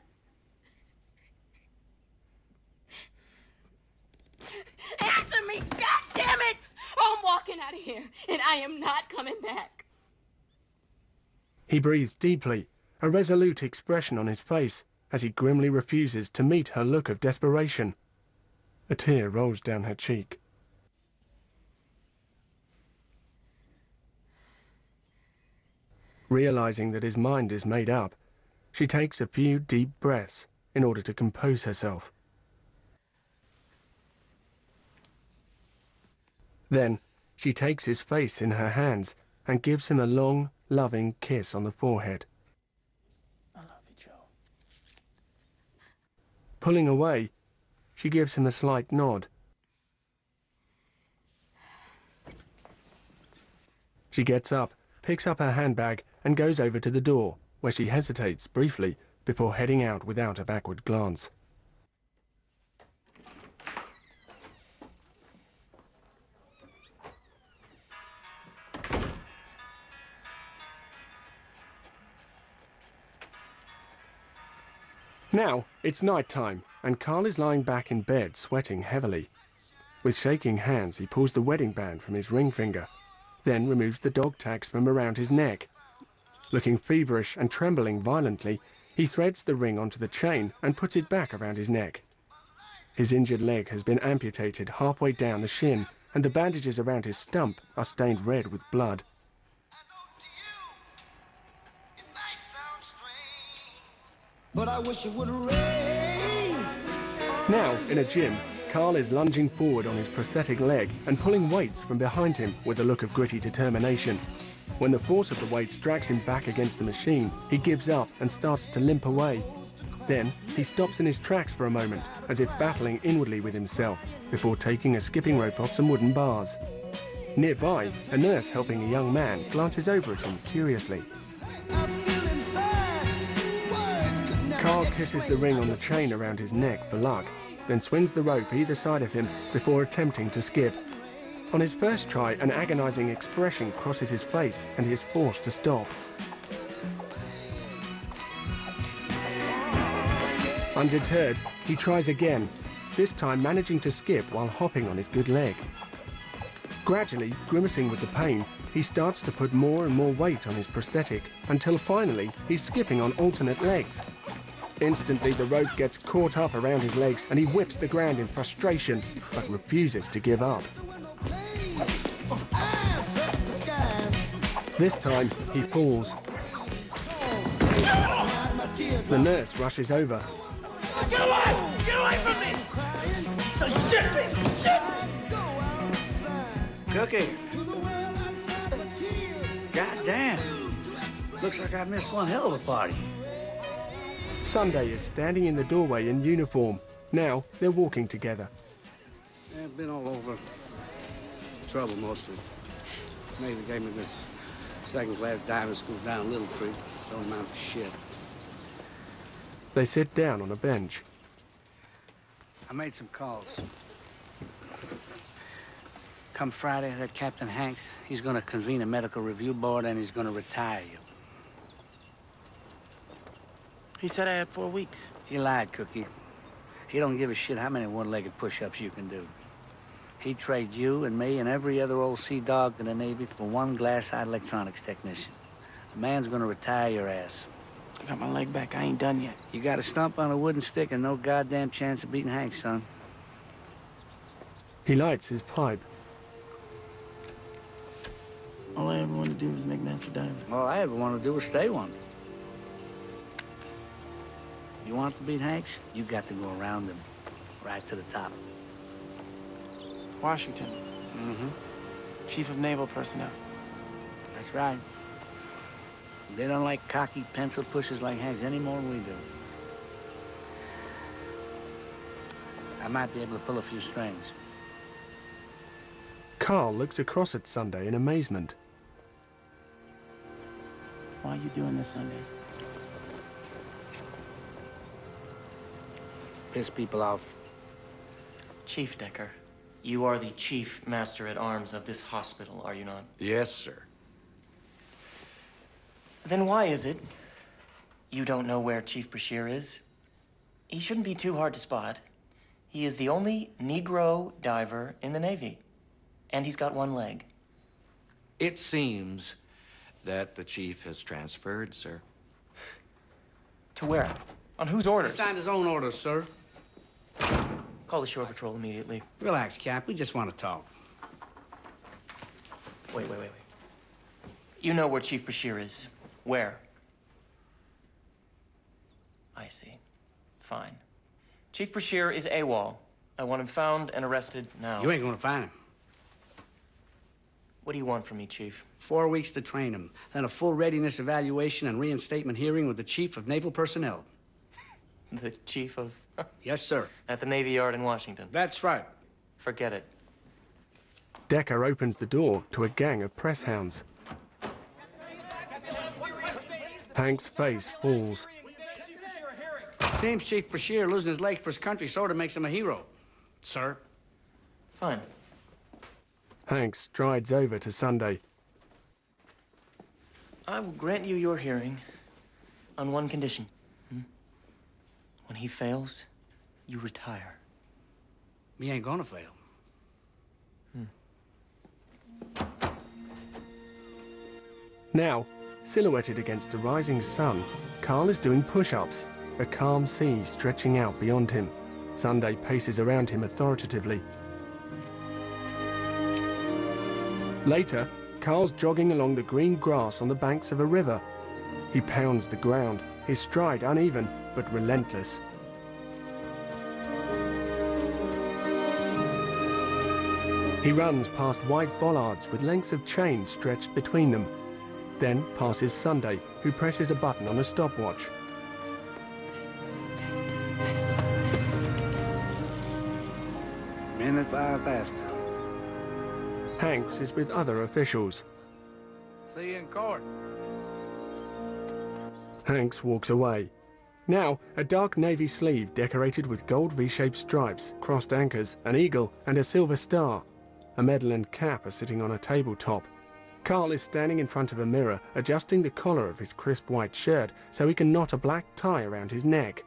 Speaker 6: Answer me, God damn it! Oh, I'm walking out of here, and I am not coming back.
Speaker 1: He breathes deeply, a resolute expression on his face, as he grimly refuses to meet her look of desperation. A tear rolls down her cheek. Realizing that his mind is made up, she takes a few deep breaths in order to compose herself. Then she takes his face in her hands and gives him a long, loving kiss on the forehead.
Speaker 11: I love you, Joe.
Speaker 1: Pulling away, she gives him a slight nod. She gets up, picks up her handbag, and goes over to the door, where she hesitates briefly before heading out without a backward glance. Now, it's night time, and Carl is lying back in bed, sweating heavily. With shaking hands, he pulls the wedding band from his ring finger, then removes the dog tags from around his neck. Looking feverish and trembling violently, he threads the ring onto the chain and puts it back around his neck. His injured leg has been amputated halfway down the shin, and the bandages around his stump are stained red with blood.
Speaker 15: But I wish it would rain.
Speaker 1: Now, in a gym, Carl is lunging forward on his prosthetic leg and pulling weights from behind him with a look of gritty determination. When the force of the weights drags him back against the machine, he gives up and starts to limp away. Then, he stops in his tracks for a moment, as if battling inwardly with himself, before taking a skipping rope off some wooden bars. Nearby, a nurse helping a young man glances over at him curiously. Carl kisses the ring on the chain around his neck for luck, then swings the rope either side of him before attempting to skip. On his first try, an agonizing expression crosses his face and he is forced to stop. Undeterred, he tries again, this time managing to skip while hopping on his good leg. Gradually, grimacing with the pain, he starts to put more and more weight on his prosthetic, until finally he's skipping on alternate legs. Instantly, the rope gets caught up around his legs and he whips the ground in frustration, but refuses to give up. This time, he falls. The nurse rushes over.
Speaker 12: Get away! Get away from me! So shit, piece of shit!
Speaker 21: Cookie. God damn. Looks like I missed one hell of a party.
Speaker 1: Sunday is standing in the doorway in uniform. Now, they're walking together.
Speaker 19: I've been all over. Trouble, mostly. Navy gave me this second-class diving school down Little Creek. Don't amount to shit.
Speaker 1: They sit down on a bench.
Speaker 19: I made some calls. Come Friday, that Captain Hanks, he's gonna convene a medical review board and he's gonna retire you.
Speaker 11: He said I had four weeks.
Speaker 19: He lied, Cookie. He don't give a shit how many one-legged push-ups you can do. He'd trade you and me and every other old sea dog in the Navy for one glass-eyed electronics technician. The man's gonna retire your ass.
Speaker 11: I got my leg back. I ain't done yet.
Speaker 19: You got a stump on a wooden stick and no goddamn chance of beating Hank, son.
Speaker 1: He lights his pipe.
Speaker 11: All I ever wanted to do was make Master Diver.
Speaker 19: All I ever wanted to do was stay one. You want to beat Hanks? You got to go around him, right to the top.
Speaker 11: Washington.
Speaker 5: Mm-hmm.
Speaker 11: Chief of Naval Personnel.
Speaker 5: That's right. They don't like cocky pencil pushers like Hanks any more than we do. I might be able to pull a few strings.
Speaker 1: Carl looks across at Sunday in amazement.
Speaker 11: Why are you doing this Sunday?
Speaker 5: Piss people off.
Speaker 10: Chief Decker, you are the chief master at arms of this hospital, are you not?
Speaker 20: Yes, sir.
Speaker 10: Then why is it you don't know where Chief Brashear is? He shouldn't be too hard to spot. He is the only Negro diver in the Navy, and he's got one leg.
Speaker 20: It seems that the chief has transferred, sir.
Speaker 10: To where? On whose orders?
Speaker 5: He signed his own orders, sir.
Speaker 10: Call the shore patrol immediately.
Speaker 5: Relax, Cap. We just want to talk.
Speaker 10: Wait, wait, wait, wait. You know where Chief Brashear is. Where? I see. Fine. Chief Brashear is AWOL. I want him found and arrested now.
Speaker 5: You ain't gonna find him.
Speaker 10: What do you want from me, Chief?
Speaker 5: Four weeks to train him, then a full readiness evaluation and reinstatement hearing with the Chief of Naval Personnel.
Speaker 10: The Chief of...
Speaker 5: Yes, sir.
Speaker 10: At the Navy Yard in Washington.
Speaker 5: That's right.
Speaker 10: Forget it.
Speaker 1: Decker opens the door to a gang of press hounds. Hank's face falls.
Speaker 5: Seems Chief Brashear losing his leg for his country sort of makes him a hero, sir.
Speaker 10: Fine.
Speaker 1: Hank strides over to Sunday.
Speaker 10: I will grant you your hearing on one condition. Hmm? When he fails, you retire.
Speaker 5: He ain't gonna fail.
Speaker 10: Hmm.
Speaker 1: Now, silhouetted against a rising sun, Carl is doing push-ups, a calm sea stretching out beyond him. Sunday paces around him authoritatively. Later, Carl's jogging along the green grass on the banks of a river. He pounds the ground, his stride uneven but relentless. He runs past white bollards with lengths of chain stretched between them, then passes Sunday, who presses a button on a stopwatch.
Speaker 5: Minute five faster.
Speaker 1: Hanks is with other officials.
Speaker 5: See you in court.
Speaker 1: Hanks walks away. Now, a dark navy sleeve decorated with gold V-shaped stripes, crossed anchors, an eagle, and a silver star. A medal and cap are sitting on a tabletop. Carl is standing in front of a mirror, adjusting the collar of his crisp white shirt so he can knot a black tie around his neck.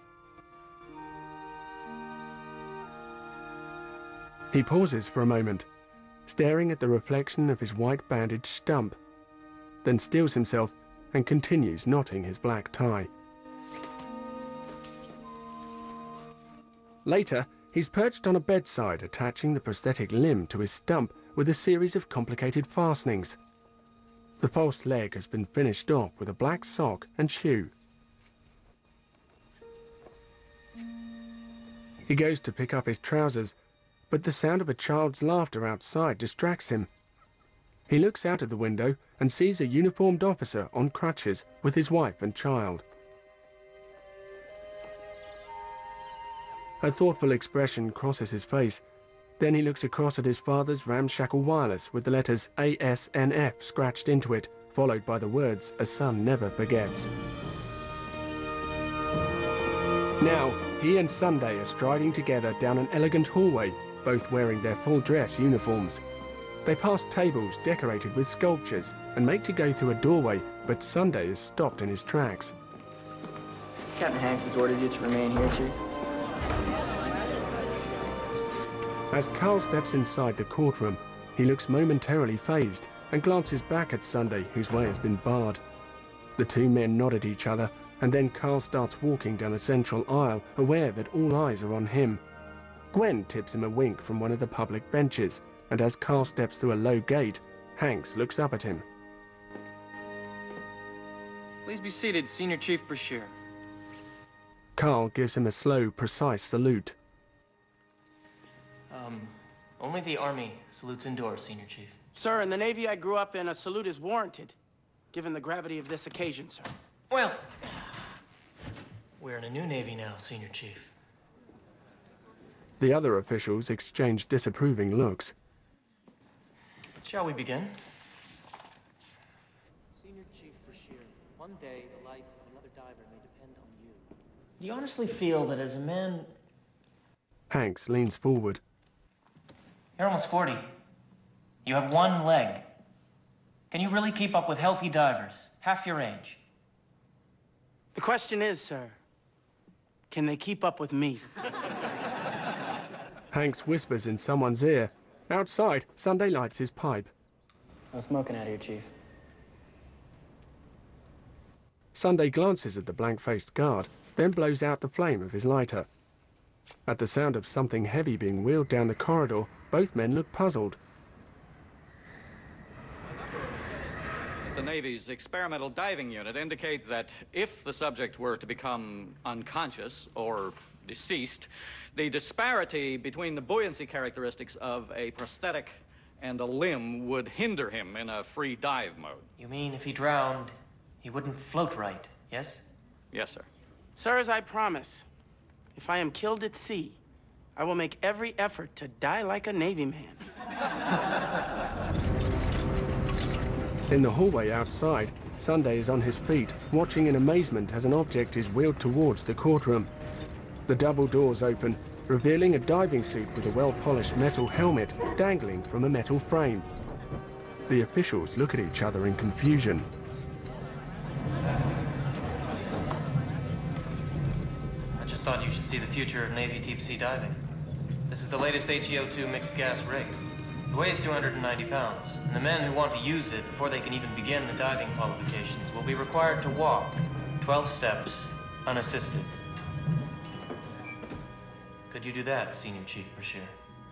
Speaker 1: He pauses for a moment, staring at the reflection of his white bandaged stump, then steels himself and continues knotting his black tie. Later, he's perched on a bedside, attaching the prosthetic limb to his stump with a series of complicated fastenings. The false leg has been finished off with a black sock and shoe. He goes to pick up his trousers, but the sound of a child's laughter outside distracts him. He looks out of the window and sees a uniformed officer on crutches with his wife and child. A thoughtful expression crosses his face. Then he looks across at his father's ramshackle wireless with the letters A S N F scratched into it, followed by the words, "A son never forgets." Now, he and Sunday are striding together down an elegant hallway, both wearing their full-dress uniforms. They pass tables decorated with sculptures and make to go through a doorway, but Sunday is stopped in his tracks.
Speaker 10: Captain Hanks has ordered you to remain here, Chief.
Speaker 1: As Carl steps inside the courtroom, he looks momentarily fazed and glances back at Sunday, whose way has been barred. The two men nod at each other, and then Carl starts walking down the central aisle, aware that all eyes are on him. Gwen tips him a wink from one of the public benches, and as Carl steps through a low gate, Hanks looks up at him.
Speaker 10: Please be seated, Senior Chief Brashear.
Speaker 1: Carl gives him a slow, precise salute.
Speaker 10: Um, Only the Army salutes indoors, Senior Chief.
Speaker 11: Sir, in the Navy I grew up in, a salute is warranted, given the gravity of this occasion, sir.
Speaker 10: Well, we're in a new Navy now, Senior Chief.
Speaker 1: The other officials exchange disapproving looks.
Speaker 10: Shall we begin?
Speaker 8: Senior Chief Brashear, one day the life of another diver may depend on you.
Speaker 10: Do you honestly feel that as a man...
Speaker 1: Hanks leans forward.
Speaker 10: You're almost forty. You have one leg. Can you really keep up with healthy divers, half your age?
Speaker 11: The question is, sir, can they keep up with me?
Speaker 1: Hanks whispers in someone's ear. Outside, Sunday lights his pipe.
Speaker 8: No smoking out here, Chief.
Speaker 1: Sunday glances at the blank-faced guard, then blows out the flame of his lighter. At the sound of something heavy being wheeled down the corridor, both men look puzzled.
Speaker 17: The Navy's experimental diving unit indicate that if the subject were to become unconscious or deceased, the disparity between the buoyancy characteristics of a prosthetic and a limb would hinder him in a free dive mode.
Speaker 10: You mean if he drowned, he wouldn't float right, yes?
Speaker 17: Yes, sir.
Speaker 11: Sir, as I promise, if I am killed at sea, I will make every effort to die like a Navy man.
Speaker 1: In the hallway outside, Sunday is on his feet, watching in amazement as an object is wheeled towards the courtroom. The double doors open, revealing a diving suit with a well-polished metal helmet dangling from a metal frame. The officials look at each other in confusion.
Speaker 10: I just thought you should see the future of Navy deep-sea diving. This is the latest H E O two mixed gas rig. It weighs two hundred ninety pounds, and the men who want to use it before they can even begin the diving qualifications will be required to walk twelve steps unassisted. Could you do that, Senior Chief Brashear?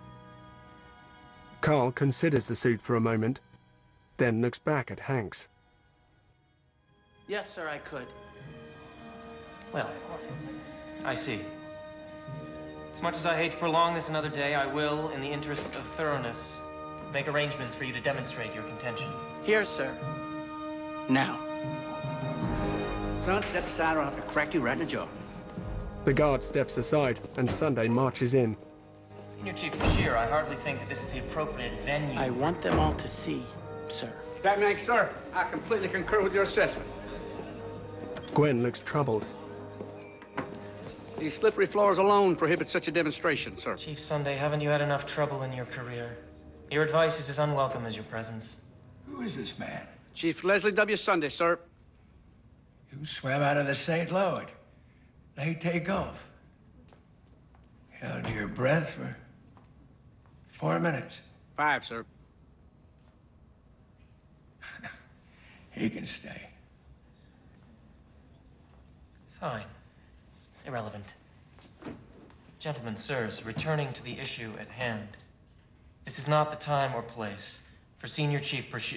Speaker 1: Carl considers the suit for a moment, then looks back at Hanks.
Speaker 11: Yes, sir, I could.
Speaker 10: Well, I see. As much as I hate to prolong this another day, I will, in the interest of thoroughness, make arrangements for you to demonstrate your contention.
Speaker 11: Here, sir. Now.
Speaker 21: Son, step aside or I'll have to crack you right in the jaw.
Speaker 1: The guard steps aside, and Sunday marches in.
Speaker 10: Senior Chief Brashear, I hardly think that this is the appropriate venue.
Speaker 11: I want them all to see, sir.
Speaker 19: That makes, sir. I completely concur with your assessment.
Speaker 1: Gwen looks troubled.
Speaker 19: These slippery floors alone prohibit such a demonstration, sir.
Speaker 10: Chief Sunday, haven't you had enough trouble in your career? Your advice is as unwelcome as your presence.
Speaker 22: Who is this man?
Speaker 19: Chief Leslie W. Sunday, sir.
Speaker 22: You swam out of the Saint Lloyd. Late takeoff. Held your breath for four minutes.
Speaker 19: Five, sir.
Speaker 22: He can stay.
Speaker 10: Fine. Irrelevant. Gentlemen, sirs, returning to the issue at hand. This is not the time or place for Senior Chief Brashear.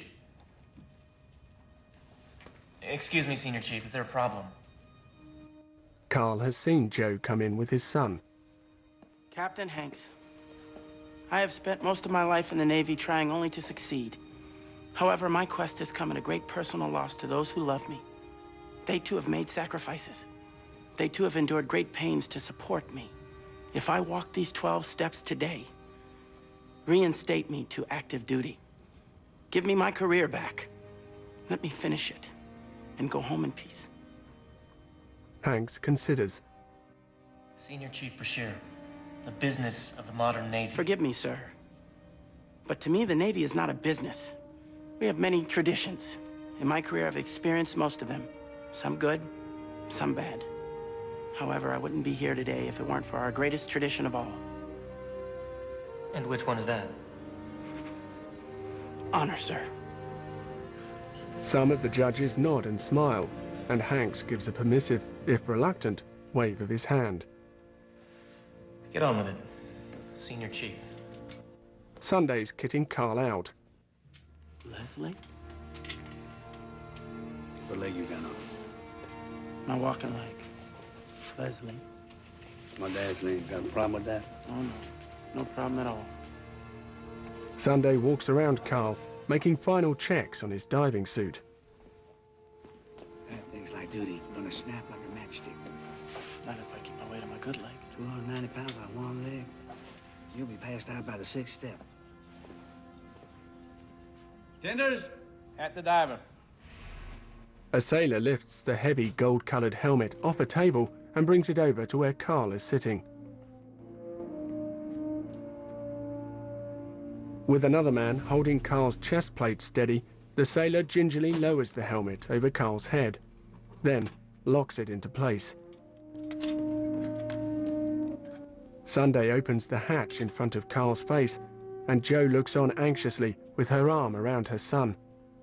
Speaker 10: Excuse me, Senior Chief, is there a problem?
Speaker 1: Carl has seen Joe come in with his son.
Speaker 11: Captain Hanks, I have spent most of my life in the Navy trying only to succeed. However, my quest has come at a great personal loss to those who love me. They too have made sacrifices. They too have endured great pains to support me. If I walk these twelve steps today, reinstate me to active duty. Give me my career back. Let me finish it and go home in peace.
Speaker 1: Hanks considers.
Speaker 10: Senior Chief Brashear, the business of the modern Navy.
Speaker 11: Forgive me, sir. But to me, the Navy is not a business. We have many traditions. In my career, I've experienced most of them. Some good, some bad. However, I wouldn't be here today if it weren't for our greatest tradition of all.
Speaker 10: And which one is that?
Speaker 11: Honor, sir.
Speaker 1: Some of the judges nod and smile, and Hanks gives a permissive, if reluctant, wave of his hand.
Speaker 10: Get on with it, Senior Chief.
Speaker 1: Sunday's kitting Carl out.
Speaker 11: Leslie?
Speaker 21: What leg you got on?
Speaker 11: My walking leg. Leslie.
Speaker 21: My dad's name. Got a problem with that?
Speaker 11: Oh, no. No problem at all.
Speaker 1: Sunday walks around Carl, making final checks on his diving suit.
Speaker 5: That thing's like duty. Gonna snap like a matchstick.
Speaker 11: Not if I keep my weight on my good leg.
Speaker 5: two hundred ninety pounds on one leg. You'll be passed out by the sixth step.
Speaker 19: Tenders, at the diver.
Speaker 1: A sailor lifts the heavy gold-coloured helmet off a table and brings it over to where Carl is sitting. With another man holding Carl's chest plate steady, the sailor gingerly lowers the helmet over Carl's head, then locks it into place. Sunday opens the hatch in front of Carl's face, and Jo looks on anxiously with her arm around her son.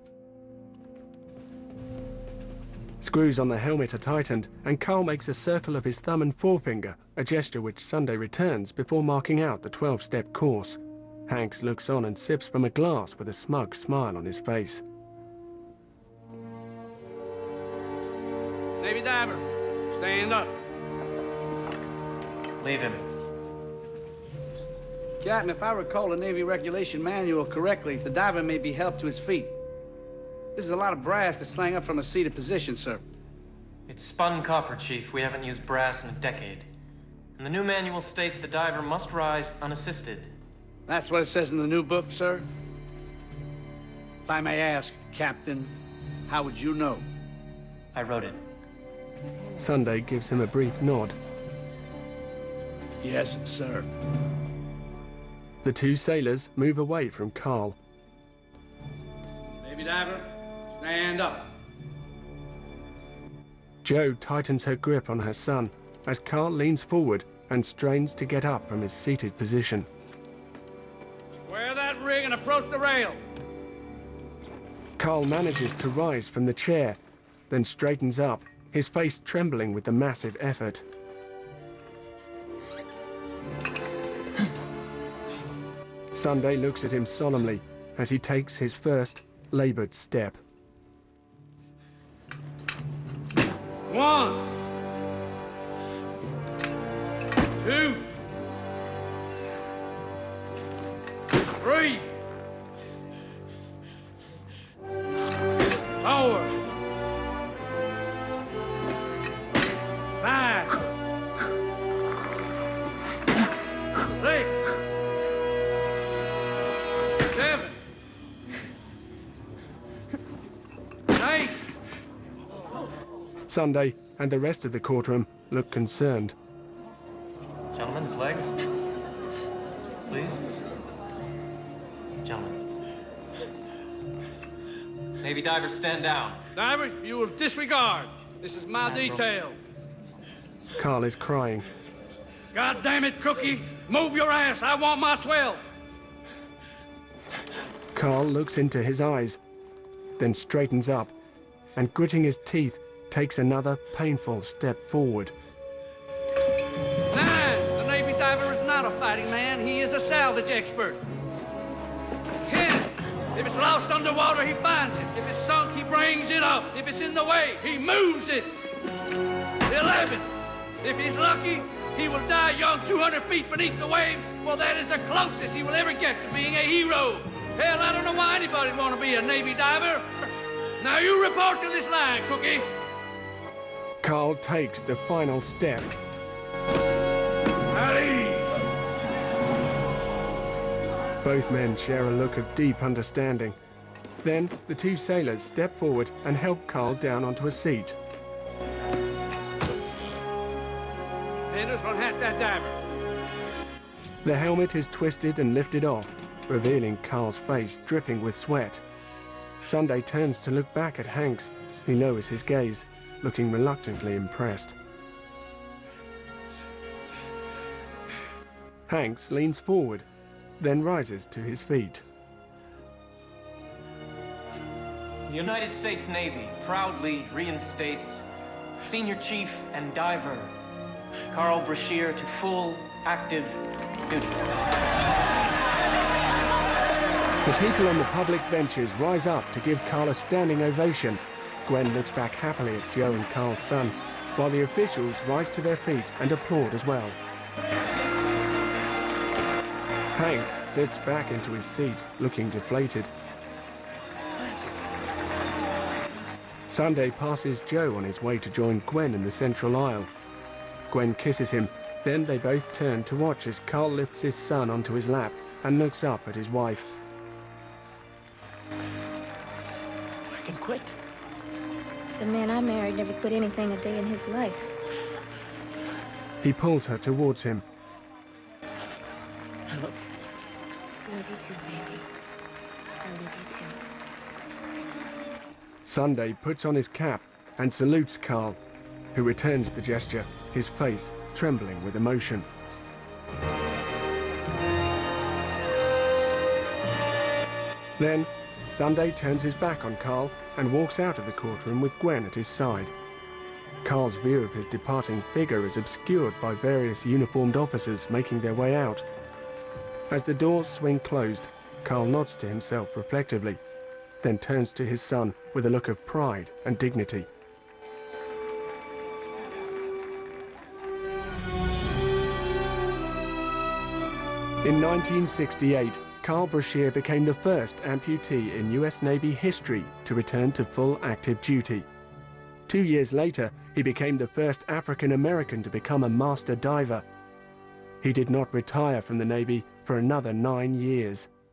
Speaker 1: Screws on the helmet are tightened, and Carl makes a circle of his thumb and forefinger, a gesture which Sunday returns before marking out the twelve-step course. Hanks looks on and sips from a glass with a smug smile on his face.
Speaker 19: Navy diver, stand up.
Speaker 10: Leave him.
Speaker 19: Captain, if I recall the Navy Regulation Manual correctly, the diver may be helped to his feet. This is a lot of brass to slang up from a seated position, sir.
Speaker 13: It's spun copper, Chief. We haven't used brass in a decade. And the new manual states the diver must rise unassisted.
Speaker 19: That's what it says in the new book, sir? If I may ask, Captain, how would you know?
Speaker 10: I wrote it.
Speaker 1: Sunday gives him a brief nod.
Speaker 19: Yes, sir.
Speaker 1: The two sailors move away from Carl.
Speaker 19: Navy diver, stand up.
Speaker 1: Jo tightens her grip on her son as Carl leans forward and strains to get up from his seated position.
Speaker 19: Square that rig and approach the rail.
Speaker 1: Carl manages to rise from the chair, then straightens up, his face trembling with the massive effort. Sunday looks at him solemnly as he takes his first labored step.
Speaker 19: One, two, three, four, five, six, seven, eight.
Speaker 1: Sunday and the rest of the courtroom look concerned.
Speaker 13: Gentlemen, his leg. Please. Gentlemen. Navy divers, stand down.
Speaker 19: Diver, you will disregard. This is my
Speaker 13: Admiral.
Speaker 19: detail.
Speaker 1: Carl is crying.
Speaker 19: God damn it, Cookie! Move your ass! I want my twelve!
Speaker 1: Carl looks into his eyes, then straightens up, and gritting his teeth, takes another painful step forward.
Speaker 19: Nine! The Navy diver is not a fighting man. He is a salvage expert. Ten! If it's lost underwater, he finds it. If it's sunk, he brings it up. If it's in the way, he moves it. Eleven! If he's lucky, he will die young two hundred feet beneath the waves, for that is the closest he will ever get to being a hero. Hell, I don't know why anybody would want to be a Navy diver. Now you report to this line, Cookie.
Speaker 1: Carl takes the final step.
Speaker 19: At ease.
Speaker 1: Both men share a look of deep understanding. Then the two sailors step forward and help Carl down onto a seat.
Speaker 19: Anders will hat that diver.
Speaker 1: The helmet is twisted and lifted off, revealing Carl's face dripping with sweat. Sunday turns to look back at Hanks, who lowers his gaze, looking reluctantly impressed. Hanks leans forward, then rises to his feet.
Speaker 13: The United States Navy proudly reinstates Senior Chief and Diver Carl Brashear to full active duty.
Speaker 1: The people on the public benches rise up to give Carl a standing ovation. Gwen looks back happily at Jo and Carl's son, while the officials rise to their feet and applaud as well. Hanks sits back into his seat, looking deflated. Sunday passes Joe on his way to join Gwen in the central aisle. Gwen kisses him, then they both turn to watch as Carl lifts his son onto his lap and looks up at his wife.
Speaker 11: I can quit.
Speaker 6: The man I married never quit anything a day in his life.
Speaker 1: He pulls her towards him.
Speaker 11: I love
Speaker 6: I love you too, baby. I love you too.
Speaker 1: Sunday puts on his cap and salutes Carl, who returns the gesture, his face trembling with emotion. Then, Sunday turns his back on Carl and walks out of the courtroom with Gwen at his side. Carl's view of his departing figure is obscured by various uniformed officers making their way out. As the doors swing closed, Carl nods to himself reflectively, then turns to his son with a look of pride and dignity. In nineteen sixty-eight, Carl Brashear became the first amputee in U S Navy history to return to full active duty. Two years later, he became the first African American to become a master diver. He did not retire from the Navy for another nine years.